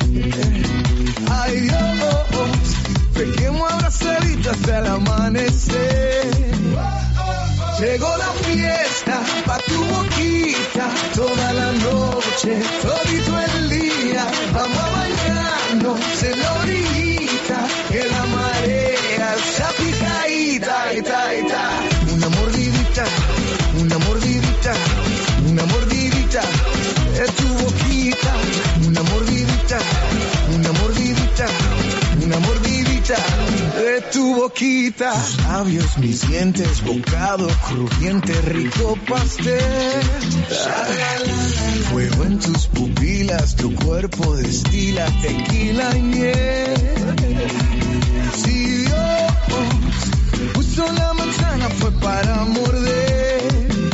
Ay Dios, pequemos abrazaditos hasta el amanecer. Llegó la fiesta pa' tu boquita, toda la noche, todito el día. Vamos a bañarnos en la orillita, que la marea está picadita, ita, ita. Una mordidita, una mordidita, una mordidita de tu boquita. Una mordidita, una mordidita, una mordidita de tu boquita. boquita, tus labios, mis dientes, bocado crujiente, rico pastel. Fuego en tus pupilas, tu cuerpo destila tequila y miel. Si Dios puso la manzana fue para morder.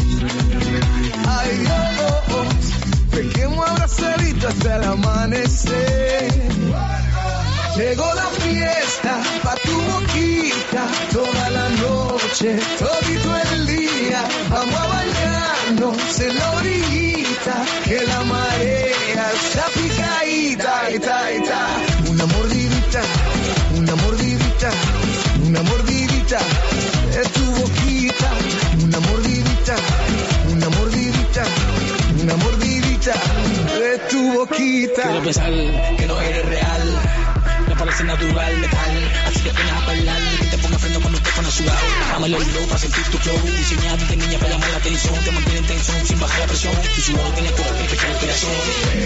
Ay Dios, pequemos abrazaditos hasta el amanecer. Llegó la fiesta pa' tu boquita, toda la noche, todito el día. Vamos a bañarnos en la orillita, que la marea está picadita, ita, ita. Una mordidita, una mordidita, una mordidita de tu boquita. Una mordidita, una mordidita, una mordidita de tu boquita. Quiero pensar que no eres real, me parece natural, letal. Así que ven a bailar, que te ponga freno cuando te pones sudado. Dame el low para sentir tu flow, diseñado de niña para llamar la atención. Te mantiene en tensión sin bajar la presión, tu sudor tiene todo el pecho del corazón.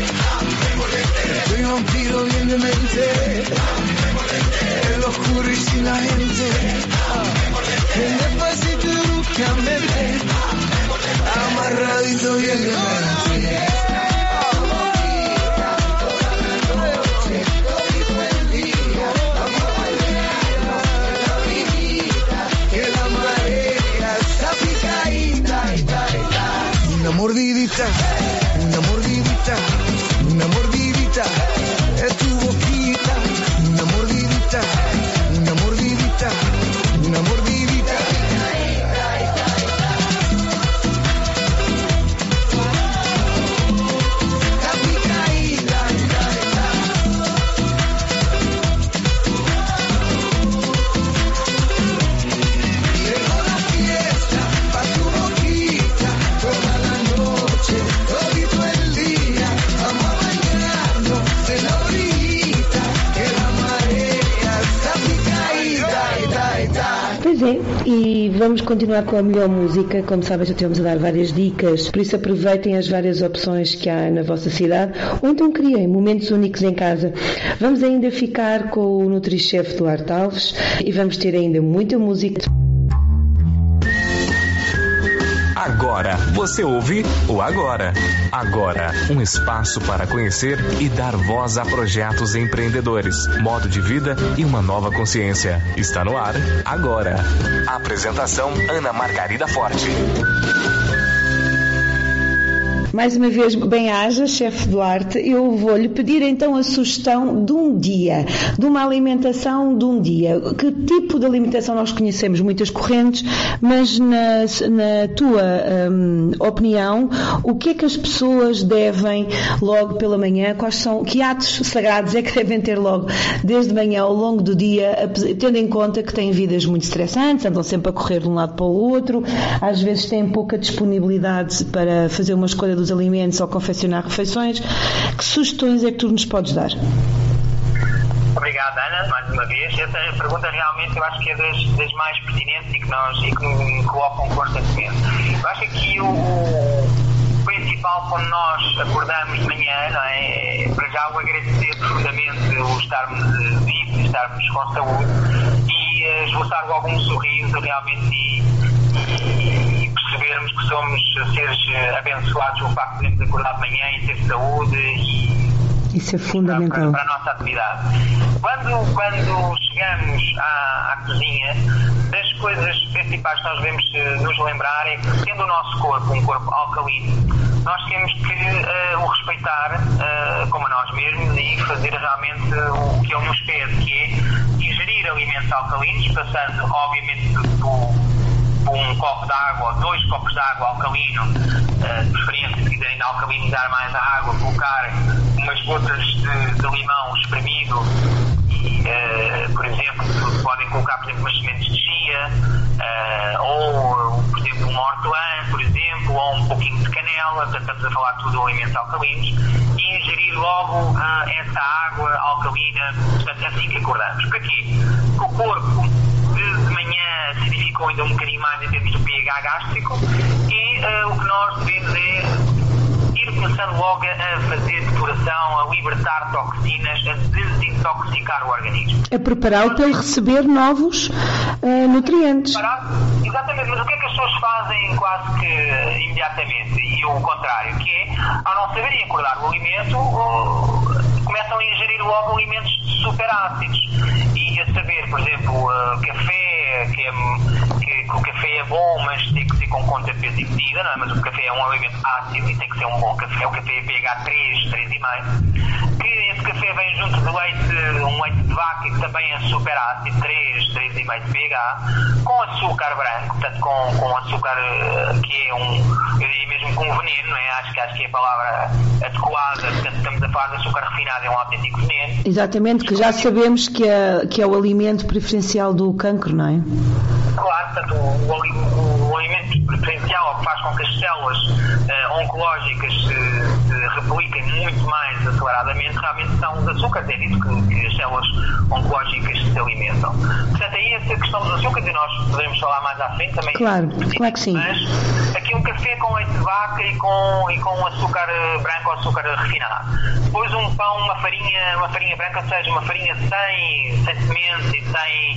Soy vampiro bien de mente, en lo oscuro y sin la gente. En despacito y bruscamente, amarradito bien de mente. Una mordidita, una mordidita, una mordidita de tu boquita. Una mordidita, una mordidita, una mordidita. E vamos continuar com a melhor música. Como sabem, já estivemos a dar várias dicas, por isso aproveitem as várias opções que há na vossa cidade, ou então criem momentos únicos em casa. Vamos ainda ficar com o Nutrichef Duarte Alves e vamos ter ainda muita música. Agora você ouve o Agora. Agora, um espaço para conhecer e dar voz a projetos empreendedores, modo de vida e uma nova consciência. Está no ar, Agora. Apresentação, Ana Margarida Forte. Mais uma vez, bem-aja, chefe Duarte. Eu vou-lhe pedir então a sugestão de um dia, de uma alimentação de um dia. Que tipo de alimentação? Nós conhecemos muitas correntes, mas na tua opinião, o que é que as pessoas devem logo pela manhã? Quais são, que atos sagrados é que devem ter logo desde manhã ao longo do dia, tendo em conta que têm vidas muito estressantes, andam sempre a correr de um lado para o outro, às vezes têm pouca disponibilidade para fazer uma escolha dos alimentos ou confeccionar refeições. Que sugestões é que tu nos podes dar? Obrigado, Ana, mais uma vez. Essa pergunta realmente eu acho que é das mais pertinentes e que me colocam constantemente. Eu acho que aqui o principal quando nós acordamos de manhã, não é? Para já o agradecer profundamente o estarmos vivos, estarmos com saúde e esboçar algum sorriso realmente e percebermos que somos seres abençoados pelo facto de podermos acordar de manhã e ter saúde e isso é fundamental para a nossa atividade. Quando chegamos à cozinha, das coisas principais que nós devemos nos lembrar é que, tendo o nosso corpo um corpo alcalino, nós temos que o respeitar como a nós mesmos e fazer realmente o que ele nos pede, que é ingerir alimentos alcalinos, passando obviamente por um copo de água, 2 copos de água alcalino, de preferência, se quiserem alcalinizar mais a água, colocar umas gotas de limão espremido e, por exemplo, podem colocar, por exemplo, umas sementes de chia, ou, por exemplo, um hortelã, por exemplo, ou um pouquinho de canela, portanto estamos a falar tudo de alimentos alcalinos, e ingerir logo essa água alcalina, portanto, assim que acordamos. Para quê? Porque o corpo de manhã acidificou ainda um bocadinho mais em termos do pH gástrico e o que nós devemos é ir começando logo a fazer depuração, a libertar toxinas, a desintoxicar o organismo. A prepará-lo para ele receber novos nutrientes. Exatamente, mas o que é que as pessoas fazem quase que imediatamente? E o contrário, que é, ao não saberem acordar o alimento, começam a ingerir logo alimentos superácidos. E a saber, por exemplo, café, que o café é bom, mas tem que ser com conta, peso e medida, não é? Mas o café é um alimento ácido e tem que ser um bom café. O café é pH 3, 3,5. Que esse café vem junto de leite, um leite de vaca que também é super ácido, 3,5 de pH, com açúcar branco, portanto com açúcar que é eu diria mesmo com veneno, não é? Acho que é a palavra adequada, portanto estamos a falar de açúcar refinado, é um autêntico veneno. Exatamente, que já sabemos que é o alimento preferencial do cancro, não é? Claro, portanto o alimento preferencial que faz com que as células oncológicas se repliquem muito mais aceleradamente realmente são os açúcares, é disso que as células oncológicas se alimentam. Portanto, aí essa questão dos açúcares, e nós podemos falar mais à frente também. Claro que sim. Mas aqui um café com leite de vaca e com açúcar branco ou açúcar refinado. Depois um pão, uma farinha branca, ou seja, uma farinha sem sementes e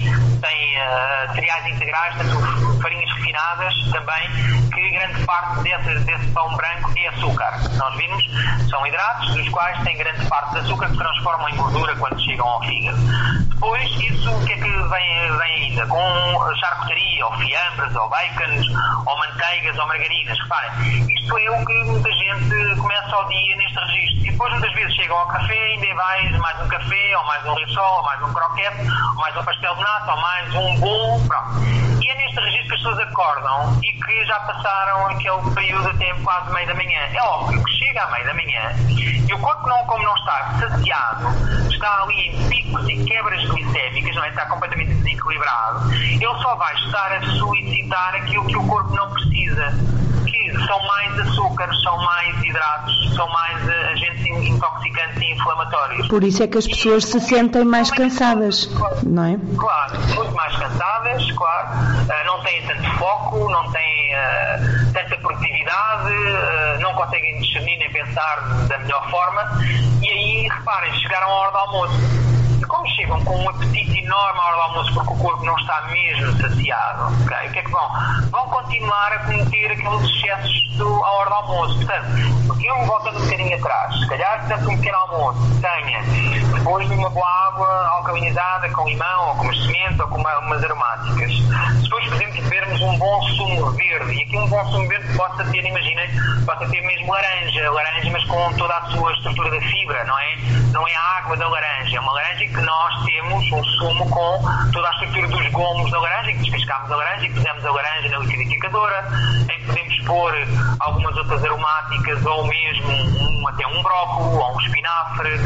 sem cereais integrais, portanto, farinhas refinadas também, que grande parte desse pão branco é açúcar. Nós vimos, são hidratos, dos quais tem grande parte de açúcar que se transformam em gordura quando chegam ao fígado. Depois, isso o que é que vem ainda? Com charcutaria, ou fiambres, ou bacons, ou manteigas, ou margarinas. Reparem, isto é o que muita gente começa ao dia neste registro. E depois, muitas vezes, chegam ao café e ainda vai mais um café, ou mais um risol, ou mais um croquete, ou mais um pastel de nata, ou mais um bolo, pronto. E é neste registro que as pessoas acordam e que já passaram aquele período até quase meio da manhã. É óbvio que chega à meio da manhã e o corpo, como não está saciado, está ali em picos e quebras glicémicas, não é? Está completamente desequilibrado, ele só vai estar a solicitar aquilo que o corpo não precisa, que são mais açúcares, são mais hidratos, são mais agentes intoxicantes e inflamatórios. Por isso é que as pessoas se sentem mais cansadas, não é? Claro, muito mais cansadas, claro. Não têm tanto foco, não têm tanta produtividade, não conseguem discernir nem pensar da melhor forma. E aí, reparem, chegaram à hora do almoço. E como chegam com um apetite enorme à hora do almoço porque o corpo não está mesmo saciado, okay? O que é que vão? Vão continuar a cometer aqueles excessos à hora do almoço. Portanto, porque eu voltando um bocadinho atrás, se calhar tanto um pequeno almoço tenha depois de uma boa água alcalinizada com limão ou com umas sementes ou com umas aromáticas. Depois, por exemplo, bebermos um bom sumo verde, e aqui um bom sumo verde possa ter, imaginem, possa ter mesmo laranja, mas com toda a sua estrutura da fibra, não é? Não é a água da laranja, é uma laranja que nós temos um sumo com toda a estrutura dos gomos da laranja, que descascámos a laranja e pusemos a laranja na liquidificadora, em que podemos pôr algumas outras aromáticas ou mesmo até um brócolis ou um espinafre,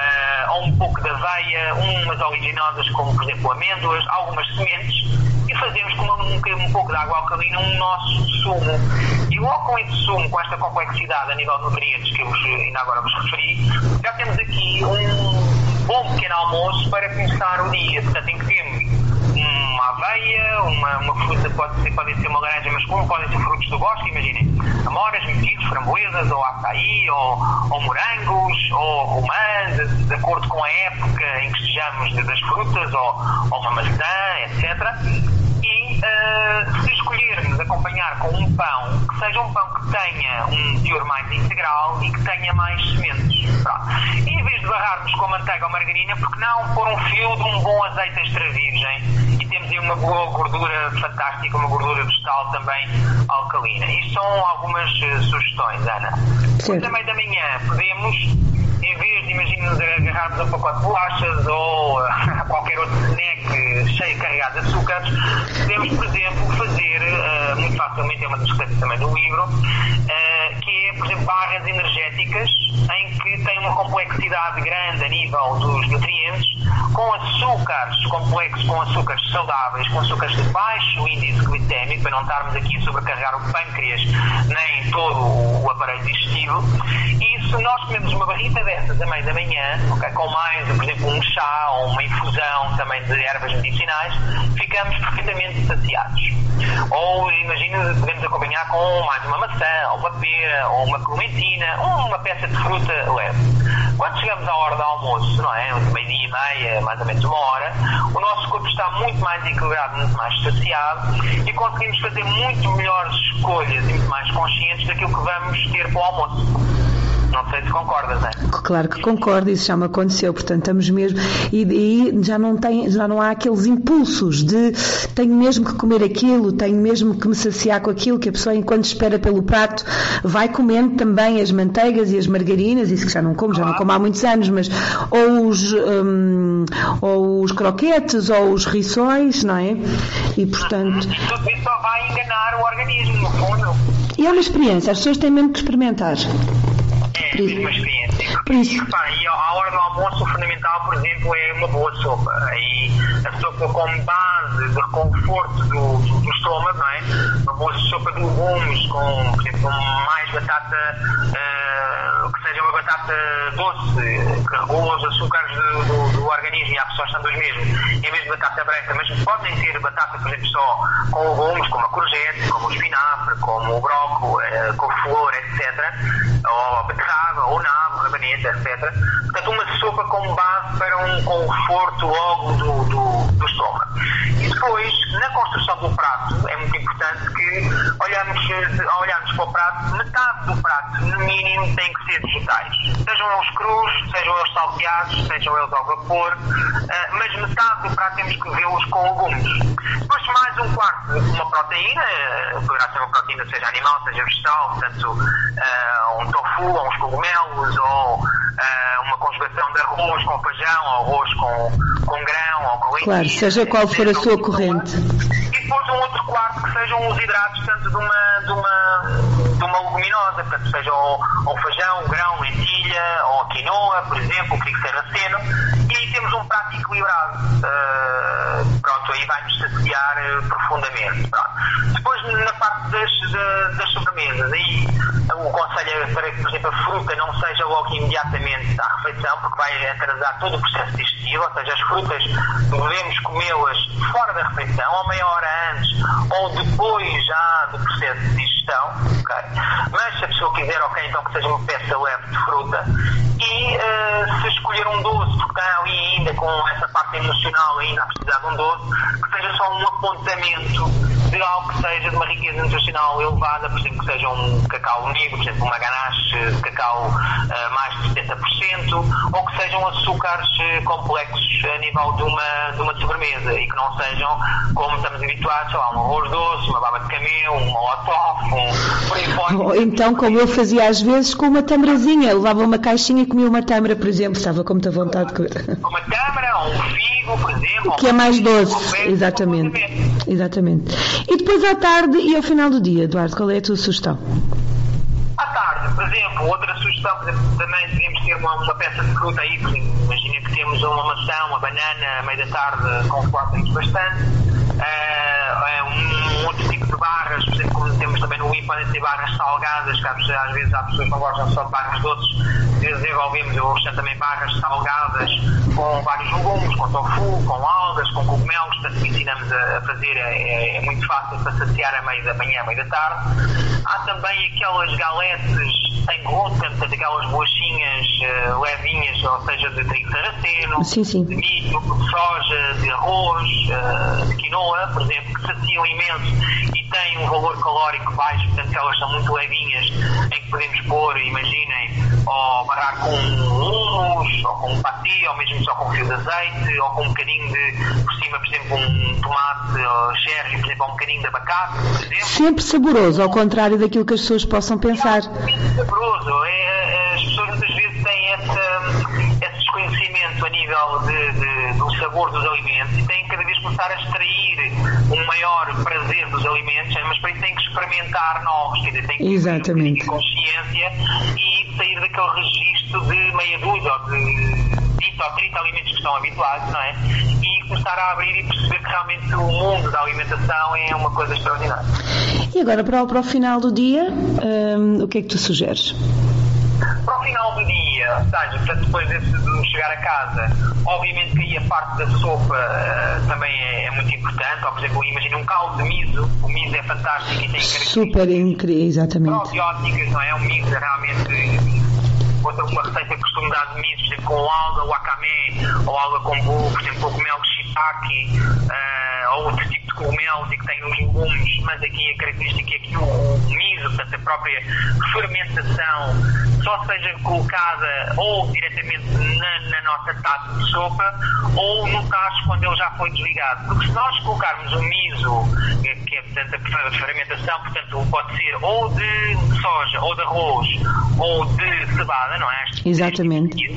ou um pouco de aveia, umas oleaginosas como, por exemplo, amêndoas, algumas sementes, e fazemos com um pouco de água alcalina um nosso sumo. E logo com esse sumo, com esta complexidade a nível de nutrientes que eu ainda agora vos referi, já temos aqui um bom pequeno almoço para começar o dia. Portanto, em que temos uma aveia, uma fruta, pode ser uma laranja, mas como podem ser frutos do bosque, imaginem, amoras, metidos, framboesas, ou açaí, ou morangos, ou romãs, de acordo com a época em que estejamos das frutas, ou uma maçã, etc. E se escolhermos acompanhar com um pão, que seja um pão que tenha um teor mais integral e que tenha mais sementes. Pronto. E em vez de barrarmos com manteiga ou margarina, porque não pôr um fio de um bom azeite extra virgem? E temos aí uma boa gordura fantástica, uma gordura vegetal também alcalina. Isto são algumas sugestões, Ana. Depois, à meia da manhã, podemos, em vez de, imagina-nos, agarrarmos um pacote de bolachas ou qualquer outro snack cheio carregado de açúcares, podemos, por exemplo, fazer, muito facilmente, é uma das receitas também do livro, que é, por exemplo, barras energéticas, em que tem uma complexidade grande a nível dos nutrientes, com açúcares complexos, com açúcares saudáveis, com açúcares de baixo índice glicémico, para não estarmos aqui a sobrecarregar o pâncreas nem todo o aparelho digestivo. E se nós comemos uma barrita dessas a meio da manhã, okay, com mais, por exemplo, um chá ou uma infusão também de ervas medicinais, ficamos perfeitamente saciados. Ou, imagina, podemos acompanhar com mais uma maçã, ou uma pera, ou uma clementina, uma peça de fruta leve. Quando chegamos à hora do almoço, não é? Meio-dia e meia, mais ou menos 1 hora, o nosso corpo está muito mais equilibrado, muito mais saciado e conseguimos fazer muito melhores escolhas e muito mais conscientes daquilo que vamos ter para o almoço. Não sei se concordas, não é? Claro que concordo, isso já me aconteceu, portanto estamos mesmo, e já não há aqueles impulsos de tenho mesmo que comer aquilo, tenho mesmo que me saciar com aquilo, que a pessoa enquanto espera pelo prato vai comendo também as manteigas e as margarinas, isso que já não como há muitos anos, mas ou os croquetes ou os rissóis, não é? E portanto... Tudo isso só vai enganar o organismo, no fundo. E é uma experiência, as pessoas têm mesmo que experimentar. É mesmo uma experiência. E reparem, à hora do almoço o fundamental, por exemplo, é uma boa sopa. Aí a sopa como base de reconforto do estômago, não é? Uma boa sopa de legumes com, por exemplo, mais batata, que seja uma batata doce, que regula os açúcares do organismo e a absorção dos mesmos, em vez de batata branca, mas podem ser batata, por exemplo, só com legumes, como a courgette, como o espinafre, como o brócolis, couve-flor, etc. Ou a beterraba, ou nabo, rabanete, etc. Portanto, uma sopa como base para um conforto logo do estômago. E depois, na construção do prato, é muito importante que ao olharmos para o prato, metade do prato, no mínimo, tem que ser vegetais. Sejam eles crus, sejam eles salteados, sejam eles ao vapor, mas metade do prato temos que vê-los com legumes. Depois mais um quarto, uma proteína, poderá ser uma proteína seja animal, seja vegetal, portanto, um tofu, ou uns cogumelos, ou uma conjugação de arroz com feijão, ou arroz com grão, ou com leite. Claro, seja qual for a sua corrente. E depois um outro quarto que sejam os hidratos, tanto de uma leguminosa, portanto, seja ou feijão, grão, lentilha, ou a quinoa, por exemplo, o trigo sarraceno, e aí temos um prato equilibrado. Pronto, aí vai-nos saciar profundamente. Pronto. Depois, na parte das sobremesas, aí o conselho é para que, por exemplo, a fruta não seja logo imediatamente à refeição, porque vai atrasar todo o processo digestivo, ou seja, as frutas devemos comê-las fora da refeição, ou meia hora antes, ou depois já do processo de digestão, okay? Mas se a pessoa quiser, ok, então que seja uma peça leve de fruta, e se escolher um doce, porque está ali ainda com essa parte emocional ainda a precisar de um doce, que seja só um apontamento de algo que seja de uma riqueza nutricional elevada, por exemplo, que seja um cacau negro, por exemplo, uma ganache de cacau mais de 70%, ou que sejam açúcares complexos a nível de uma sobremesa e que não sejam, como estamos habituados, sei lá, um arroz doce, uma baba de camelo, um molotov, por aí fora. Ou então, como eu fazia às vezes, com uma tamarazinha, levava uma caixinha e comia uma tâmara, por exemplo, estava com muita vontade de comer. Uma tâmara, ou um figo, por exemplo. Que é mais doce, exatamente. E depois à tarde e ao final do dia, Eduardo, qual é a tua sugestão? À tarde, por exemplo, outra sugestão, por exemplo, também devíamos ter uma peça de fruta aí, imagina que temos uma maçã, uma banana, à meia da tarde, conforta-nos bastante. Um outro tipo de barras, por exemplo, como temos também no podem ter barras salgadas, que às vezes há pessoas que não gostam só de barras doces, desenvolvemos, eu gosto também barras salgadas com vários legumes, com tofu, com algas, com cogumelos, portanto ensinamos a fazer, é muito fácil para saciar a meio da manhã, a meio da tarde. Há também aquelas galetes sem glúten, portanto aquelas bolachinhas levinhas, ou seja, de trigo sarraceno, de milho, de soja, de arroz, de quinoa, por exemplo, que saciam imenso e têm um valor calórico baixo, portanto elas são muito levinhas, em que podemos pôr, imaginem, ou barrar com hummus, ou com um patê, ou mesmo só com um fio de azeite, ou com um bocadinho por cima, por exemplo, um tomate cherry, por exemplo, ou um bocadinho de abacate, por exemplo. Sempre saboroso, ao contrário daquilo que as pessoas possam pensar. Sempre saboroso. As pessoas muitas vezes têm esse desconhecimento a nível do sabor dos alimentos e têm cada vez começar a extrair um maior prazer dos alimentos, mas para isso têm que experimentar novos, quer dizer, têm que ter consciência e sair daquele registro de meia dúzia ou de 20 ou 30 alimentos que estão habituados, não é? E começar a abrir e perceber que realmente o mundo da alimentação é uma coisa extraordinária. E agora, para o final do dia, o que é que tu sugeres? Para o final do dia, Ou seja, portanto, depois de chegar a casa, obviamente que aí a parte da sopa também é muito importante. Ou, por exemplo, imagina um caldo de miso. O miso é fantástico e tem super incrível, exatamente. Probióticas, não é? O miso é realmente uma receita que costumo dar de miso, por exemplo, com alga wakame, ou alga kombu, por exemplo, cogumelo shiitake, ou outro tipo de cogumelos e que tem os legumes, mas aqui a característica é que o miso, portanto a própria fermentação, só seja colocada ou diretamente na nossa taça de sopa ou no tacho quando ele já foi desligado. Porque se nós colocarmos o miso, que é portanto a fermentação, portanto pode ser ou de soja, ou de arroz, ou de cevada, não é? Exatamente.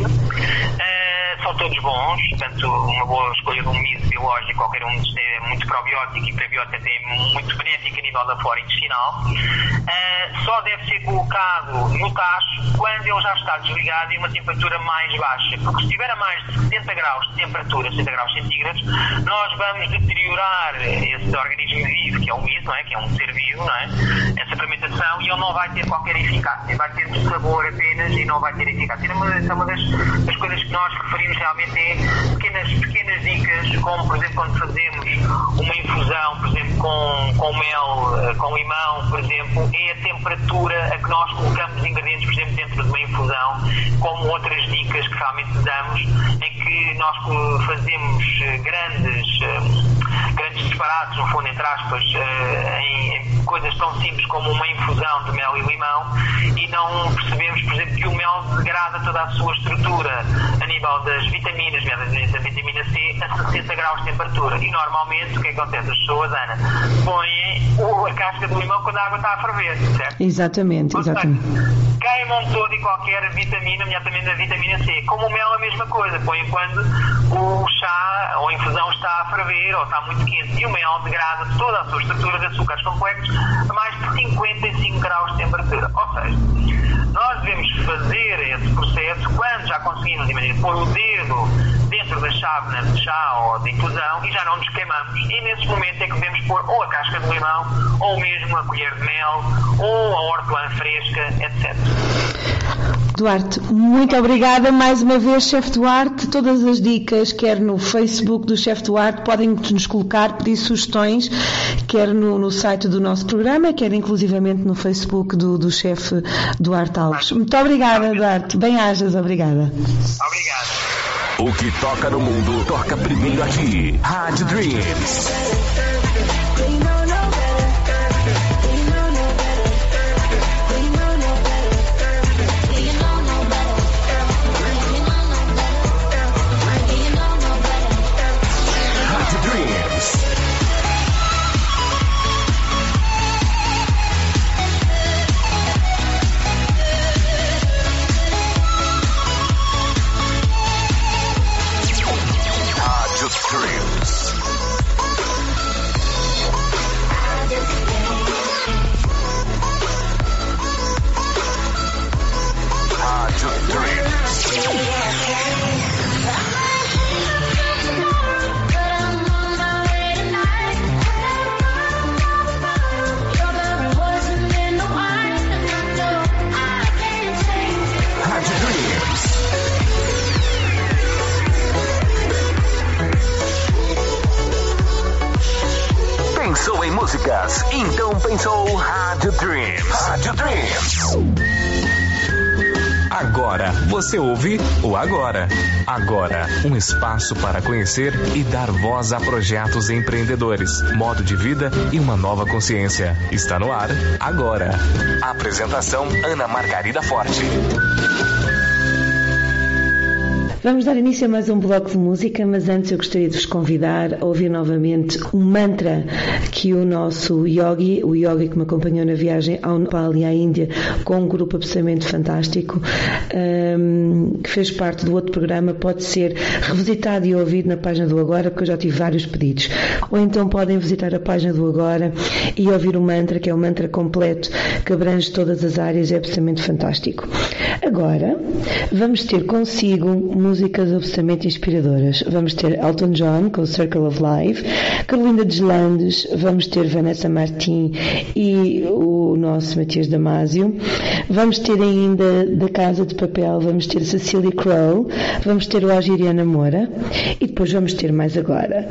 São todos bons, portanto uma boa escolha de um miso biológico, qualquer um deles é muito probiótico e prebiótico, é muito benéfico a nível da flora intestinal. Só deve ser colocado no tacho quando ele já está desligado e uma temperatura mais baixa, porque se estiver a mais de 70 graus de temperatura, 70 graus centígrados, nós vamos deteriorar esse organismo vivo, que é o miso, não é? Que é um ser vivo, não é? Essa fermentação, e ele não vai ter qualquer eficácia, vai ter sabor apenas e não vai ter eficácia. Essa é uma das coisas que nós referimos realmente é pequenas dicas, como por exemplo quando fazemos uma infusão, por exemplo com mel, com limão, por exemplo, é a temperatura a que nós colocamos os ingredientes, por exemplo, dentro de uma infusão, como outras dicas que realmente damos, em que nós fazemos grandes disparates, no fundo, entre aspas, em coisas tão simples como uma infusão de mel e limão, e não percebemos, por exemplo, que o mel degrada toda a sua estrutura a nível das vitaminas, da vitamina C, a 60 graus de temperatura. E normalmente o que acontece? As pessoas, Ana, põem a casca do limão quando a água está a ferver, certo? Exatamente. Queimam toda e qualquer vitamina, nomeadamente a vitamina C. Como o mel, a mesma coisa. Põem quando o chá ou a infusão está a ferver ou está muito quente. E o mel degrada toda a sua estrutura de açúcares complexos a mais de 55 graus de temperatura. Ou seja, nós devemos fazer esse processo quando já conseguimos, imagina, pôr o dedo dentro da chávena de chá ou de infusão e já não nos queimamos. E nesse momento é que devemos pôr ou a casca de limão, ou mesmo a colher de mel, ou a hortelã fresca, etc. Duarte, muito obrigada mais uma vez, Chefe Duarte. Todas as dicas, quer no Facebook do Chefe Duarte, podem nos colocar, pedir sugestões, quer no site do nosso programa, quer inclusivamente no Facebook do Chefe Duarte Alves. Muito obrigada, Duarte. Bem-ajas, obrigada. Obrigado. O que toca no mundo, toca primeiro aqui. Rádio Dreams. Pensou em músicas? Então pensou Rádio Dreams. Rádio Dreams. Agora você ouve o Agora. Agora, um espaço para conhecer e dar voz a projetos empreendedores, modo de vida e uma nova consciência. Está no ar agora. Apresentação Ana Margarida Forte. Vamos dar início a mais um bloco de música, mas antes eu gostaria de vos convidar a ouvir novamente um mantra que o nosso yogi, o yogi que me acompanhou na viagem ao Nepal e à Índia com um grupo absolutamente fantástico, que fez parte do outro programa, pode ser revisitado e ouvido na página do Agora, porque eu já tive vários pedidos. Ou então podem visitar a página do Agora e ouvir o mantra, que é um mantra completo, que abrange todas as áreas, é absolutamente fantástico. Agora, vamos ter consigo músicas absolutamente inspiradoras. Vamos ter Elton John com Circle of Life, Carolina Deslandes, vamos ter Vanessa Martín e o nosso Matias Damasio. Vamos ter ainda da Casa de Papel, vamos ter Cecília Crow, vamos ter o Agiriana Moura e depois vamos ter mais agora.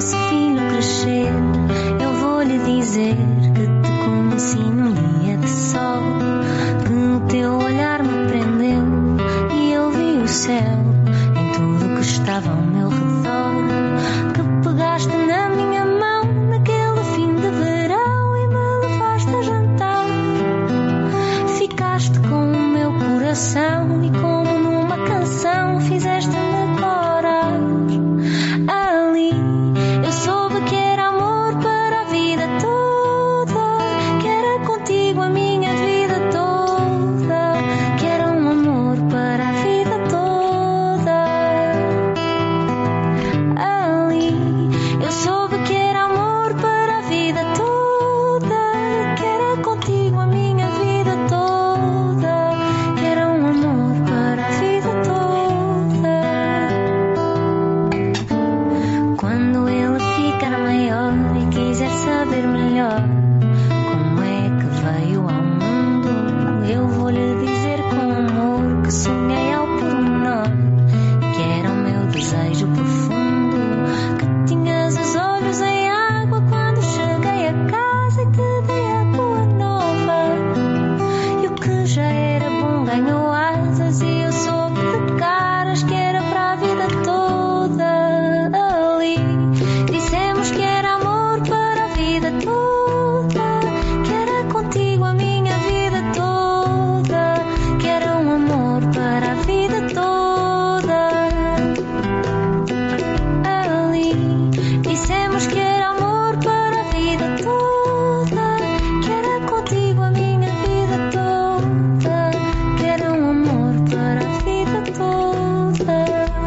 nosso filho crescer, eu vou lhe dizer que te conheci num dia de sol, que o teu olhar me prendeu e eu vi o céu em tudo que estava ao meu redor, que pegaste na minha mão naquele fim de verão e me levaste a jantar. Ficaste com o meu coração e como numa canção fizeste-me corar. Ali eu soube que era amor para a vida toda, que era contigo a minha vida toda, que era um amor para a vida toda. Ali eu soube que era amor para a vida toda, que era contigo a minha vida toda, que era um amor para a vida toda. Quando ele ficar maior e quiser saber melhor como é que veio ao mundo, eu vou lhe dizer com amor que sonhei ao pormenor, que era o meu desejo profundo, que tinhas os olhos em água quando cheguei a casa e te dei a boa nova. E o que já era bom ganhou asas e eu soube de caras que era para a vida toda. Ali dissemos que era amor para a vida toda, que era contigo a minha vida toda, que era um amor para a vida toda. Ali dissemos que era amor para a vida toda, que era contigo a minha vida toda, que era um amor para a vida toda.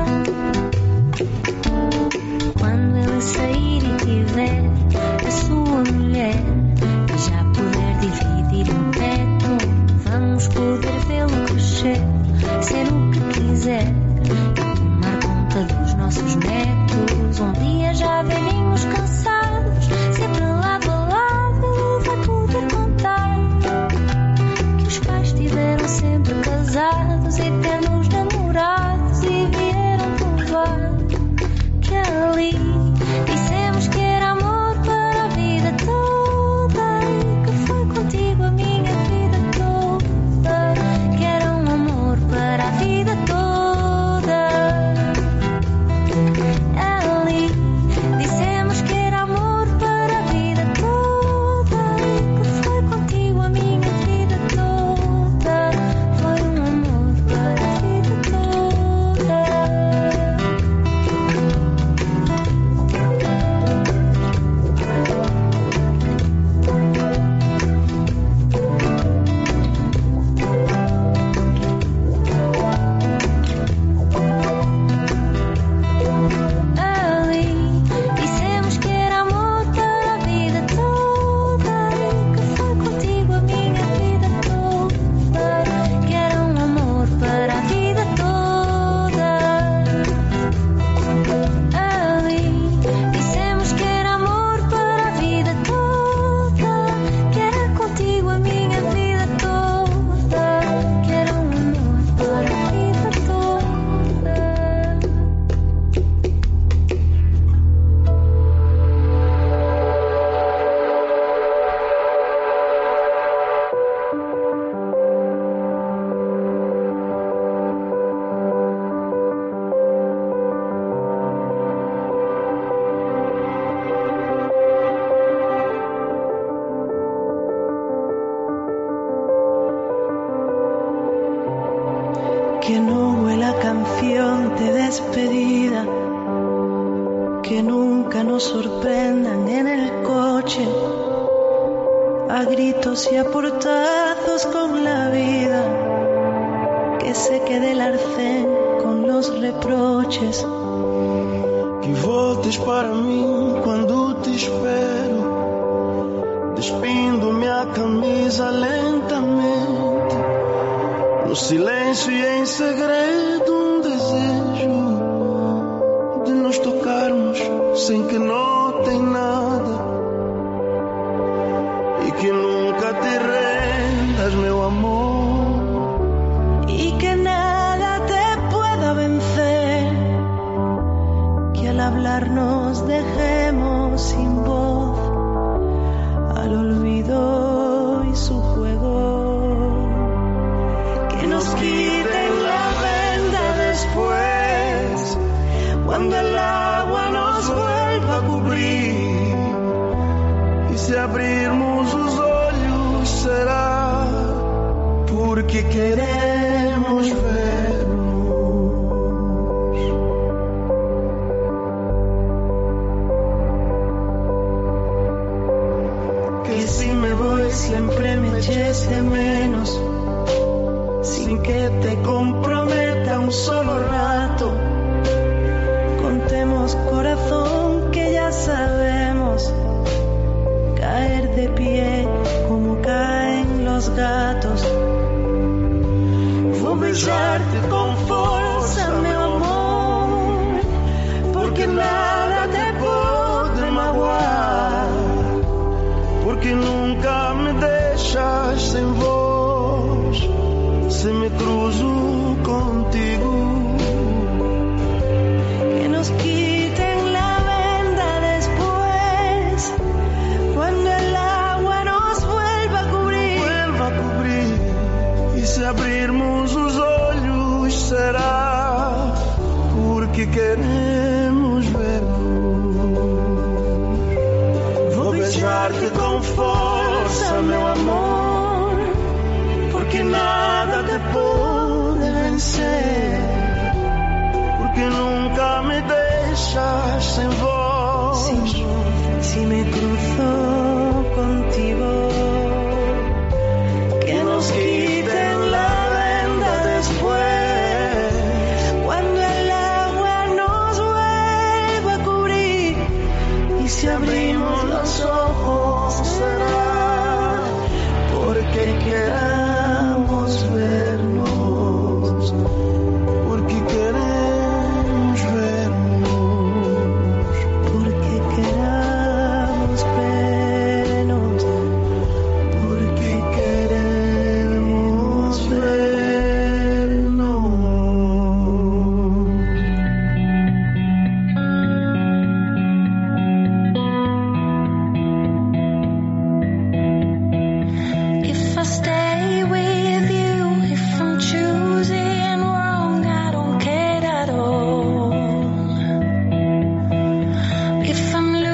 Quando ele sair e tiver a sua mulher e já puder dividir um teto, vamos poder vê-lo crescer, ser o que quiser e tomar conta dos nossos netos. Um dia já velhinhos cansados, sempre lado a lado, ele vai poder contar que os pais estiveram sempre casados, eternos namorados e vieram provar que ali dissemos que era amor para a vida toda, e que foi contigo a minha vida toda, que era um amor para a vida toda. Ali dissemos que era amor para a vida toda, e que foi contigo a minha vida toda, foi um amor para a vida toda. Ali dissemos que era amor para a vida toda, e que foi contigo a minha vida toda, que era um amor para a vida toda. Ali dissemos que era amor para a vida toda, que era contigo a minha vida toda, que era um amor para a vida toda. Que no huela a canción de despedida, que nunca nos sorprendan en el coche, a gritos y a portazos con la vida, que se quede el arcén con los reproches. Que voltes para mim quando te espero, despindo-me a camisa lentamente, no silêncio e em segredo um desejo de nos tocarmos sem que notem nada, e que nunca te rendas, meu amor, y que nada te pueda vencer, que al hablarnos dejemos sin voz al olvido y su juego. Que nos quiten la venda después, cuando el agua nos vuelva a cubrir. E se abrirmos os olhos será porque queremos vernos. Que si me voy siempre me eches de menos, sin que te comprometa un solo rato. Contemos corazón que ya sabemos caer de pie como caen los gatos. Vou beijarte con fuerza, mi amor, porque nada te puede magoar, porque nunca me deixas sem voz, se me cruzo contigo. que nos quiten la venda después, cuando el agua nos vuelva a cubrir. Vuelva a cobrir, e se abrirmos os olhos será porque queremos vernos. Vou beijar-te com força, meu amor, porque nada te pode vencer, porque nunca me deixas sem voz. Si me cruzo contigo, Que nos quiten la venda después, cuando el agua nos vuelva a cubrir. y si abrimos los ojos será porque queramos vernos, porque queremos vernos, porque queramos vernos, porque queremos vernos. If I stay with you, if I'm choosing wrong, I don't care at all. If I'm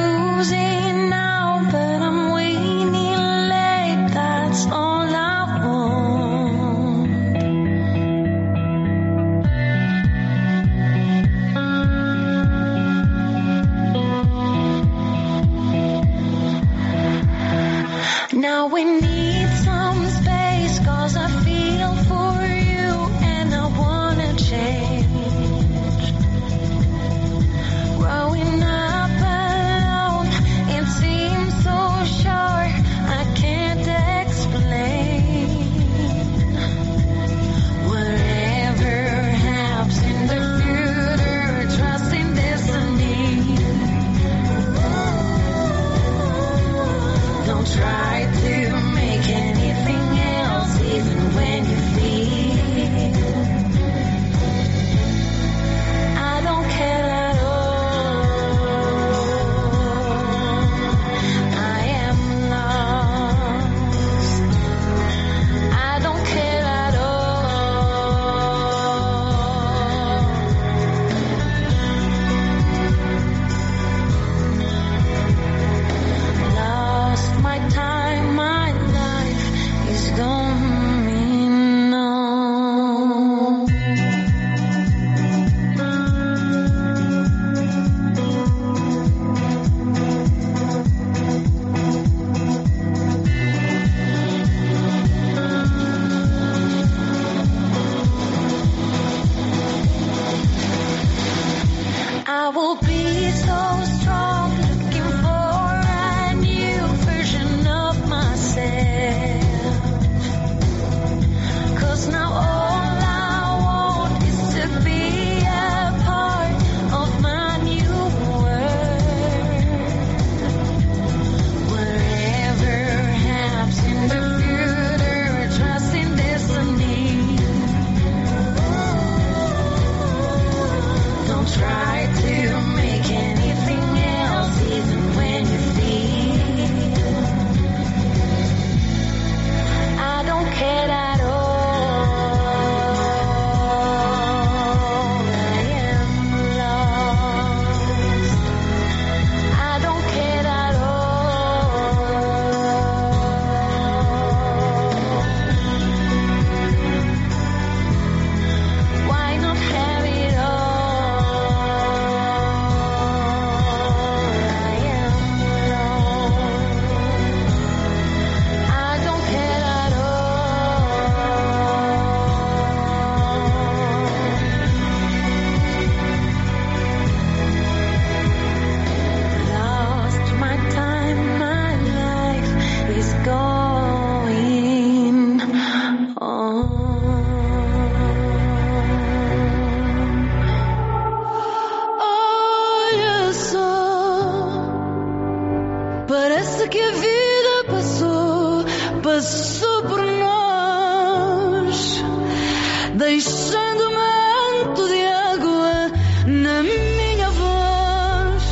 que a vida passou por nós, deixando um manto de água na minha voz.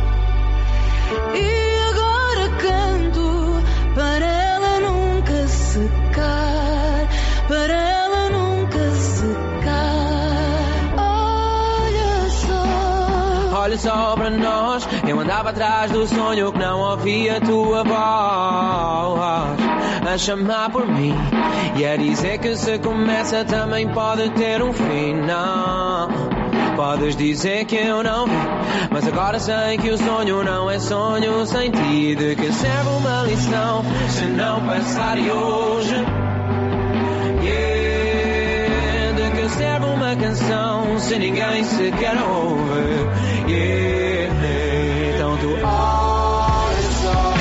E agora canto para ela nunca secar, para ela nunca secar. Olha só para nós, eu andava atrás do sonho que não ouvia a tua voz a chamar por mim e a dizer que se começa também pode ter um fim. Não, podes dizer que eu não vi, mas agora sei que o sonho não é sonho sem ti. De que serve uma lição se não passar e hoje? Yeah. De que serve uma canção se ninguém sequer ouve? Yeah. Então tu olha só.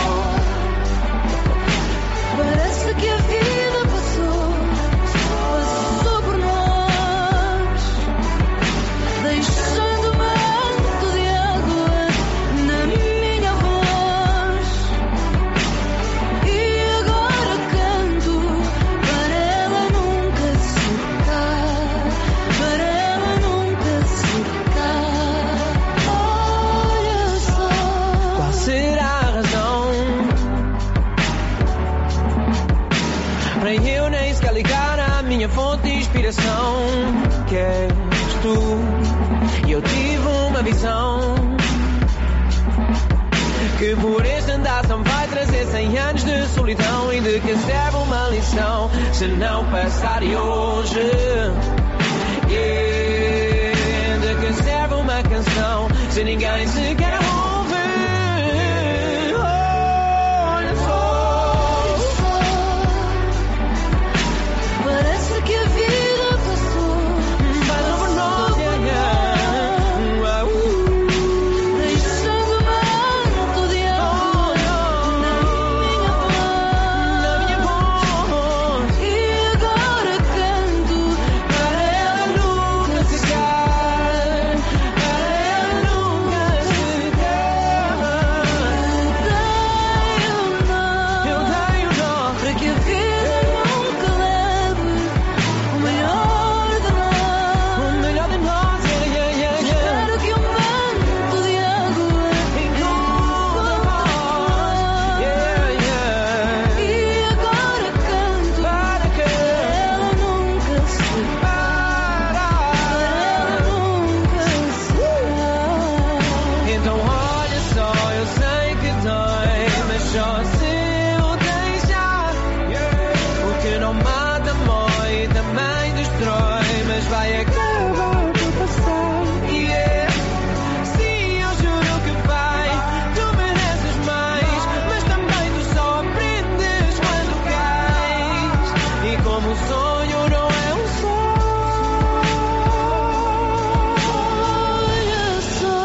Parece que a vida passou por nós, deixando um manto de água na minha voz. E agora canto para ela nunca secar, para ela nunca secar. Olha só. Qual será a razão para eu nem sequer ligar a minha fonte de inspiração, que és tu? E eu tive uma visão que por este andação vai trazer 100 anos de solidão. E de que serve uma lição se não passar e hoje? Yeah. De que serve uma canção se ninguém sequer ouve? Olha só. Parece que a vida passou por nós, deixando um manto de água na minha voz. E agora canto para ela nunca secar, para ela nunca secar. Eu tenho nó para que a vida nunca leve o melhor de nós. O melhor de nós, yeah, yeah, yeah, yeah. Espero que um manto de água Encontre nós, yeah, yeah. e agora canto Para que ela nunca secar, para ela nunca secar. Então olha só, eu sei que dói, mas só se eu deixar. O que não mata mói também destrói, mas vai acabar por passar. Yeah. Sim, eu juro que vai, tu mereces mais, mas também tu só aprendes quando cais. E como o sonho não é um Olha só,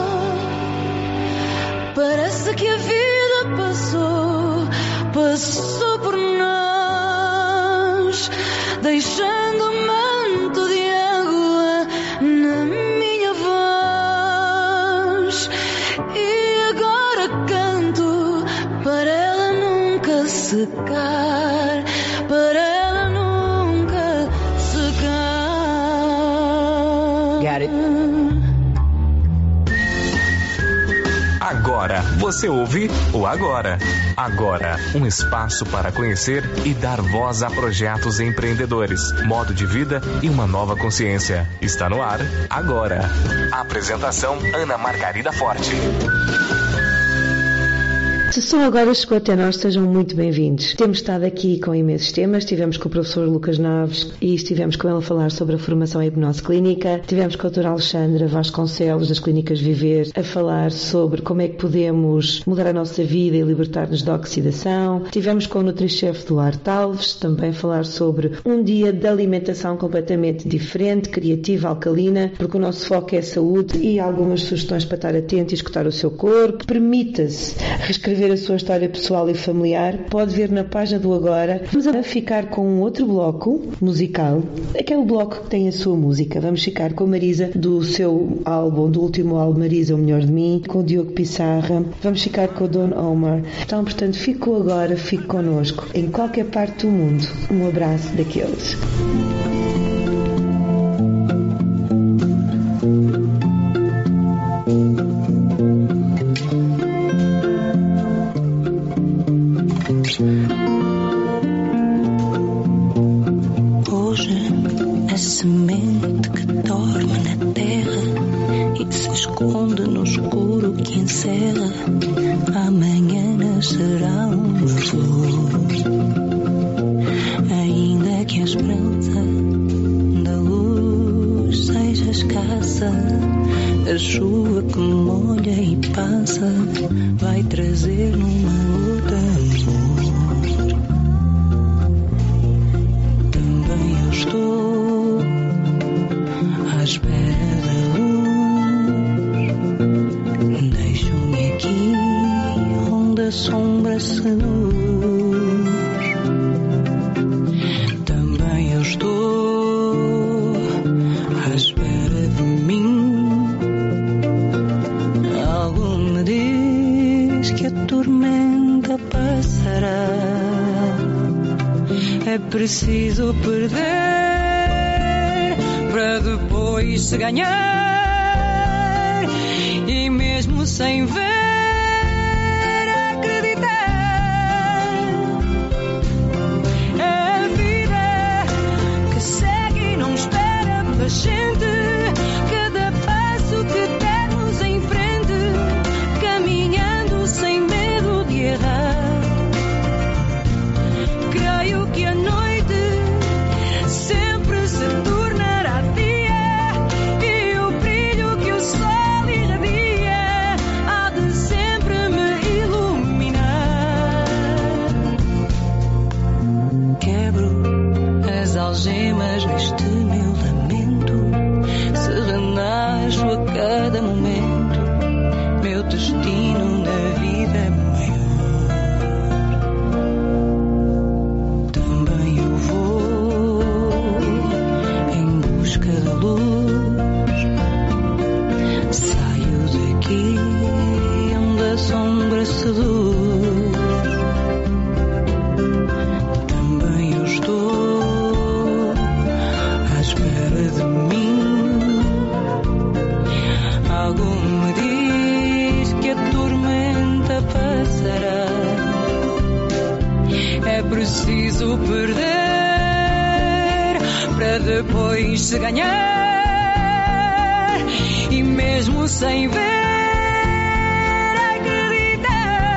parece que a vida passou por nós, deixando um manto de água na minha voz. E agora canto para ela nunca secar, para ela nunca secar. Got it. Agora você ouve o Agora. Agora, um espaço para conhecer e dar voz a projetos empreendedores, modo de vida e uma nova consciência. Está no ar agora. Apresentação: Ana Margarida Forte. Se só agora chegou até nós, sejam muito bem-vindos. Temos estado aqui com imensos temas. Estivemos com o professor Lucas Naves e estivemos com ele a falar sobre a formação em hipnose clínica. Estivemos com a doutora Alexandra Vasconcelos, das Clínicas Viver, a falar sobre como é que podemos mudar a nossa vida e libertar-nos da oxidação. Estivemos com o Nutrichef Duarte Alves, também a falar sobre um dia de alimentação completamente diferente, criativa, alcalina, porque o nosso foco é a saúde, e algumas sugestões para estar atento e escutar o seu corpo. Permita-se reescrever ver a sua história pessoal e familiar, pode ver na página do Agora. Vamos a ficar com um outro bloco musical, aquele bloco que tem a sua música. Vamos ficar com a Marisa do seu álbum, do último álbum Marisa, O Melhor de Mim, com o Diogo Pissarra. Vamos ficar com o Don Omar. Então, portanto, fique agora, fique connosco em qualquer parte do mundo. Um abraço daqueles. Hoje a semente que dorme na terra e se esconde no escuro que encerra, amanhã nascerá uma flor. Ainda que a esperança da luz seja escassa, a chuva que molha e passa vai trazer numa outra amor. Também eu estou à espera da luz. Deixo-me aqui onde a sombra seduz. Também eu estou à espera de mim. Algo me diz que a tormenta passará. É preciso perder para depois se ganhar, e mesmo sem ver acreditar. É a vida que segue e não espera pela gente. Cada passo que dermos em frente, caminhando sem medo de errar. Creio que a noite sempre se tornará dia, e o brilho que o sol irradia há de sempre me iluminar. Quebro as algemas deste meu lamento, se renasço a cada momento, meu destino na vida é maior. Também eu vou em busca da luz. Saio daqui onde a sombra seduz. Também eu estou à espera de mim. Algo me diz que a tormenta passará. É preciso perder para depois se ganhar, e mesmo sem ver acreditar.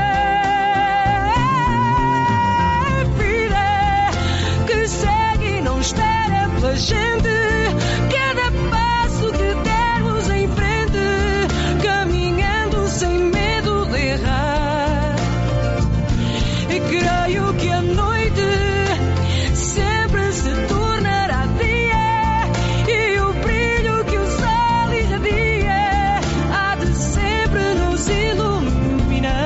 Vida que segue e não espera pela gente. Cada passo que dermos em frente, caminhando sem medo de errar. E creio que a noite sempre se tornará dia, e o brilho que o sol irradia há de sempre nos iluminar.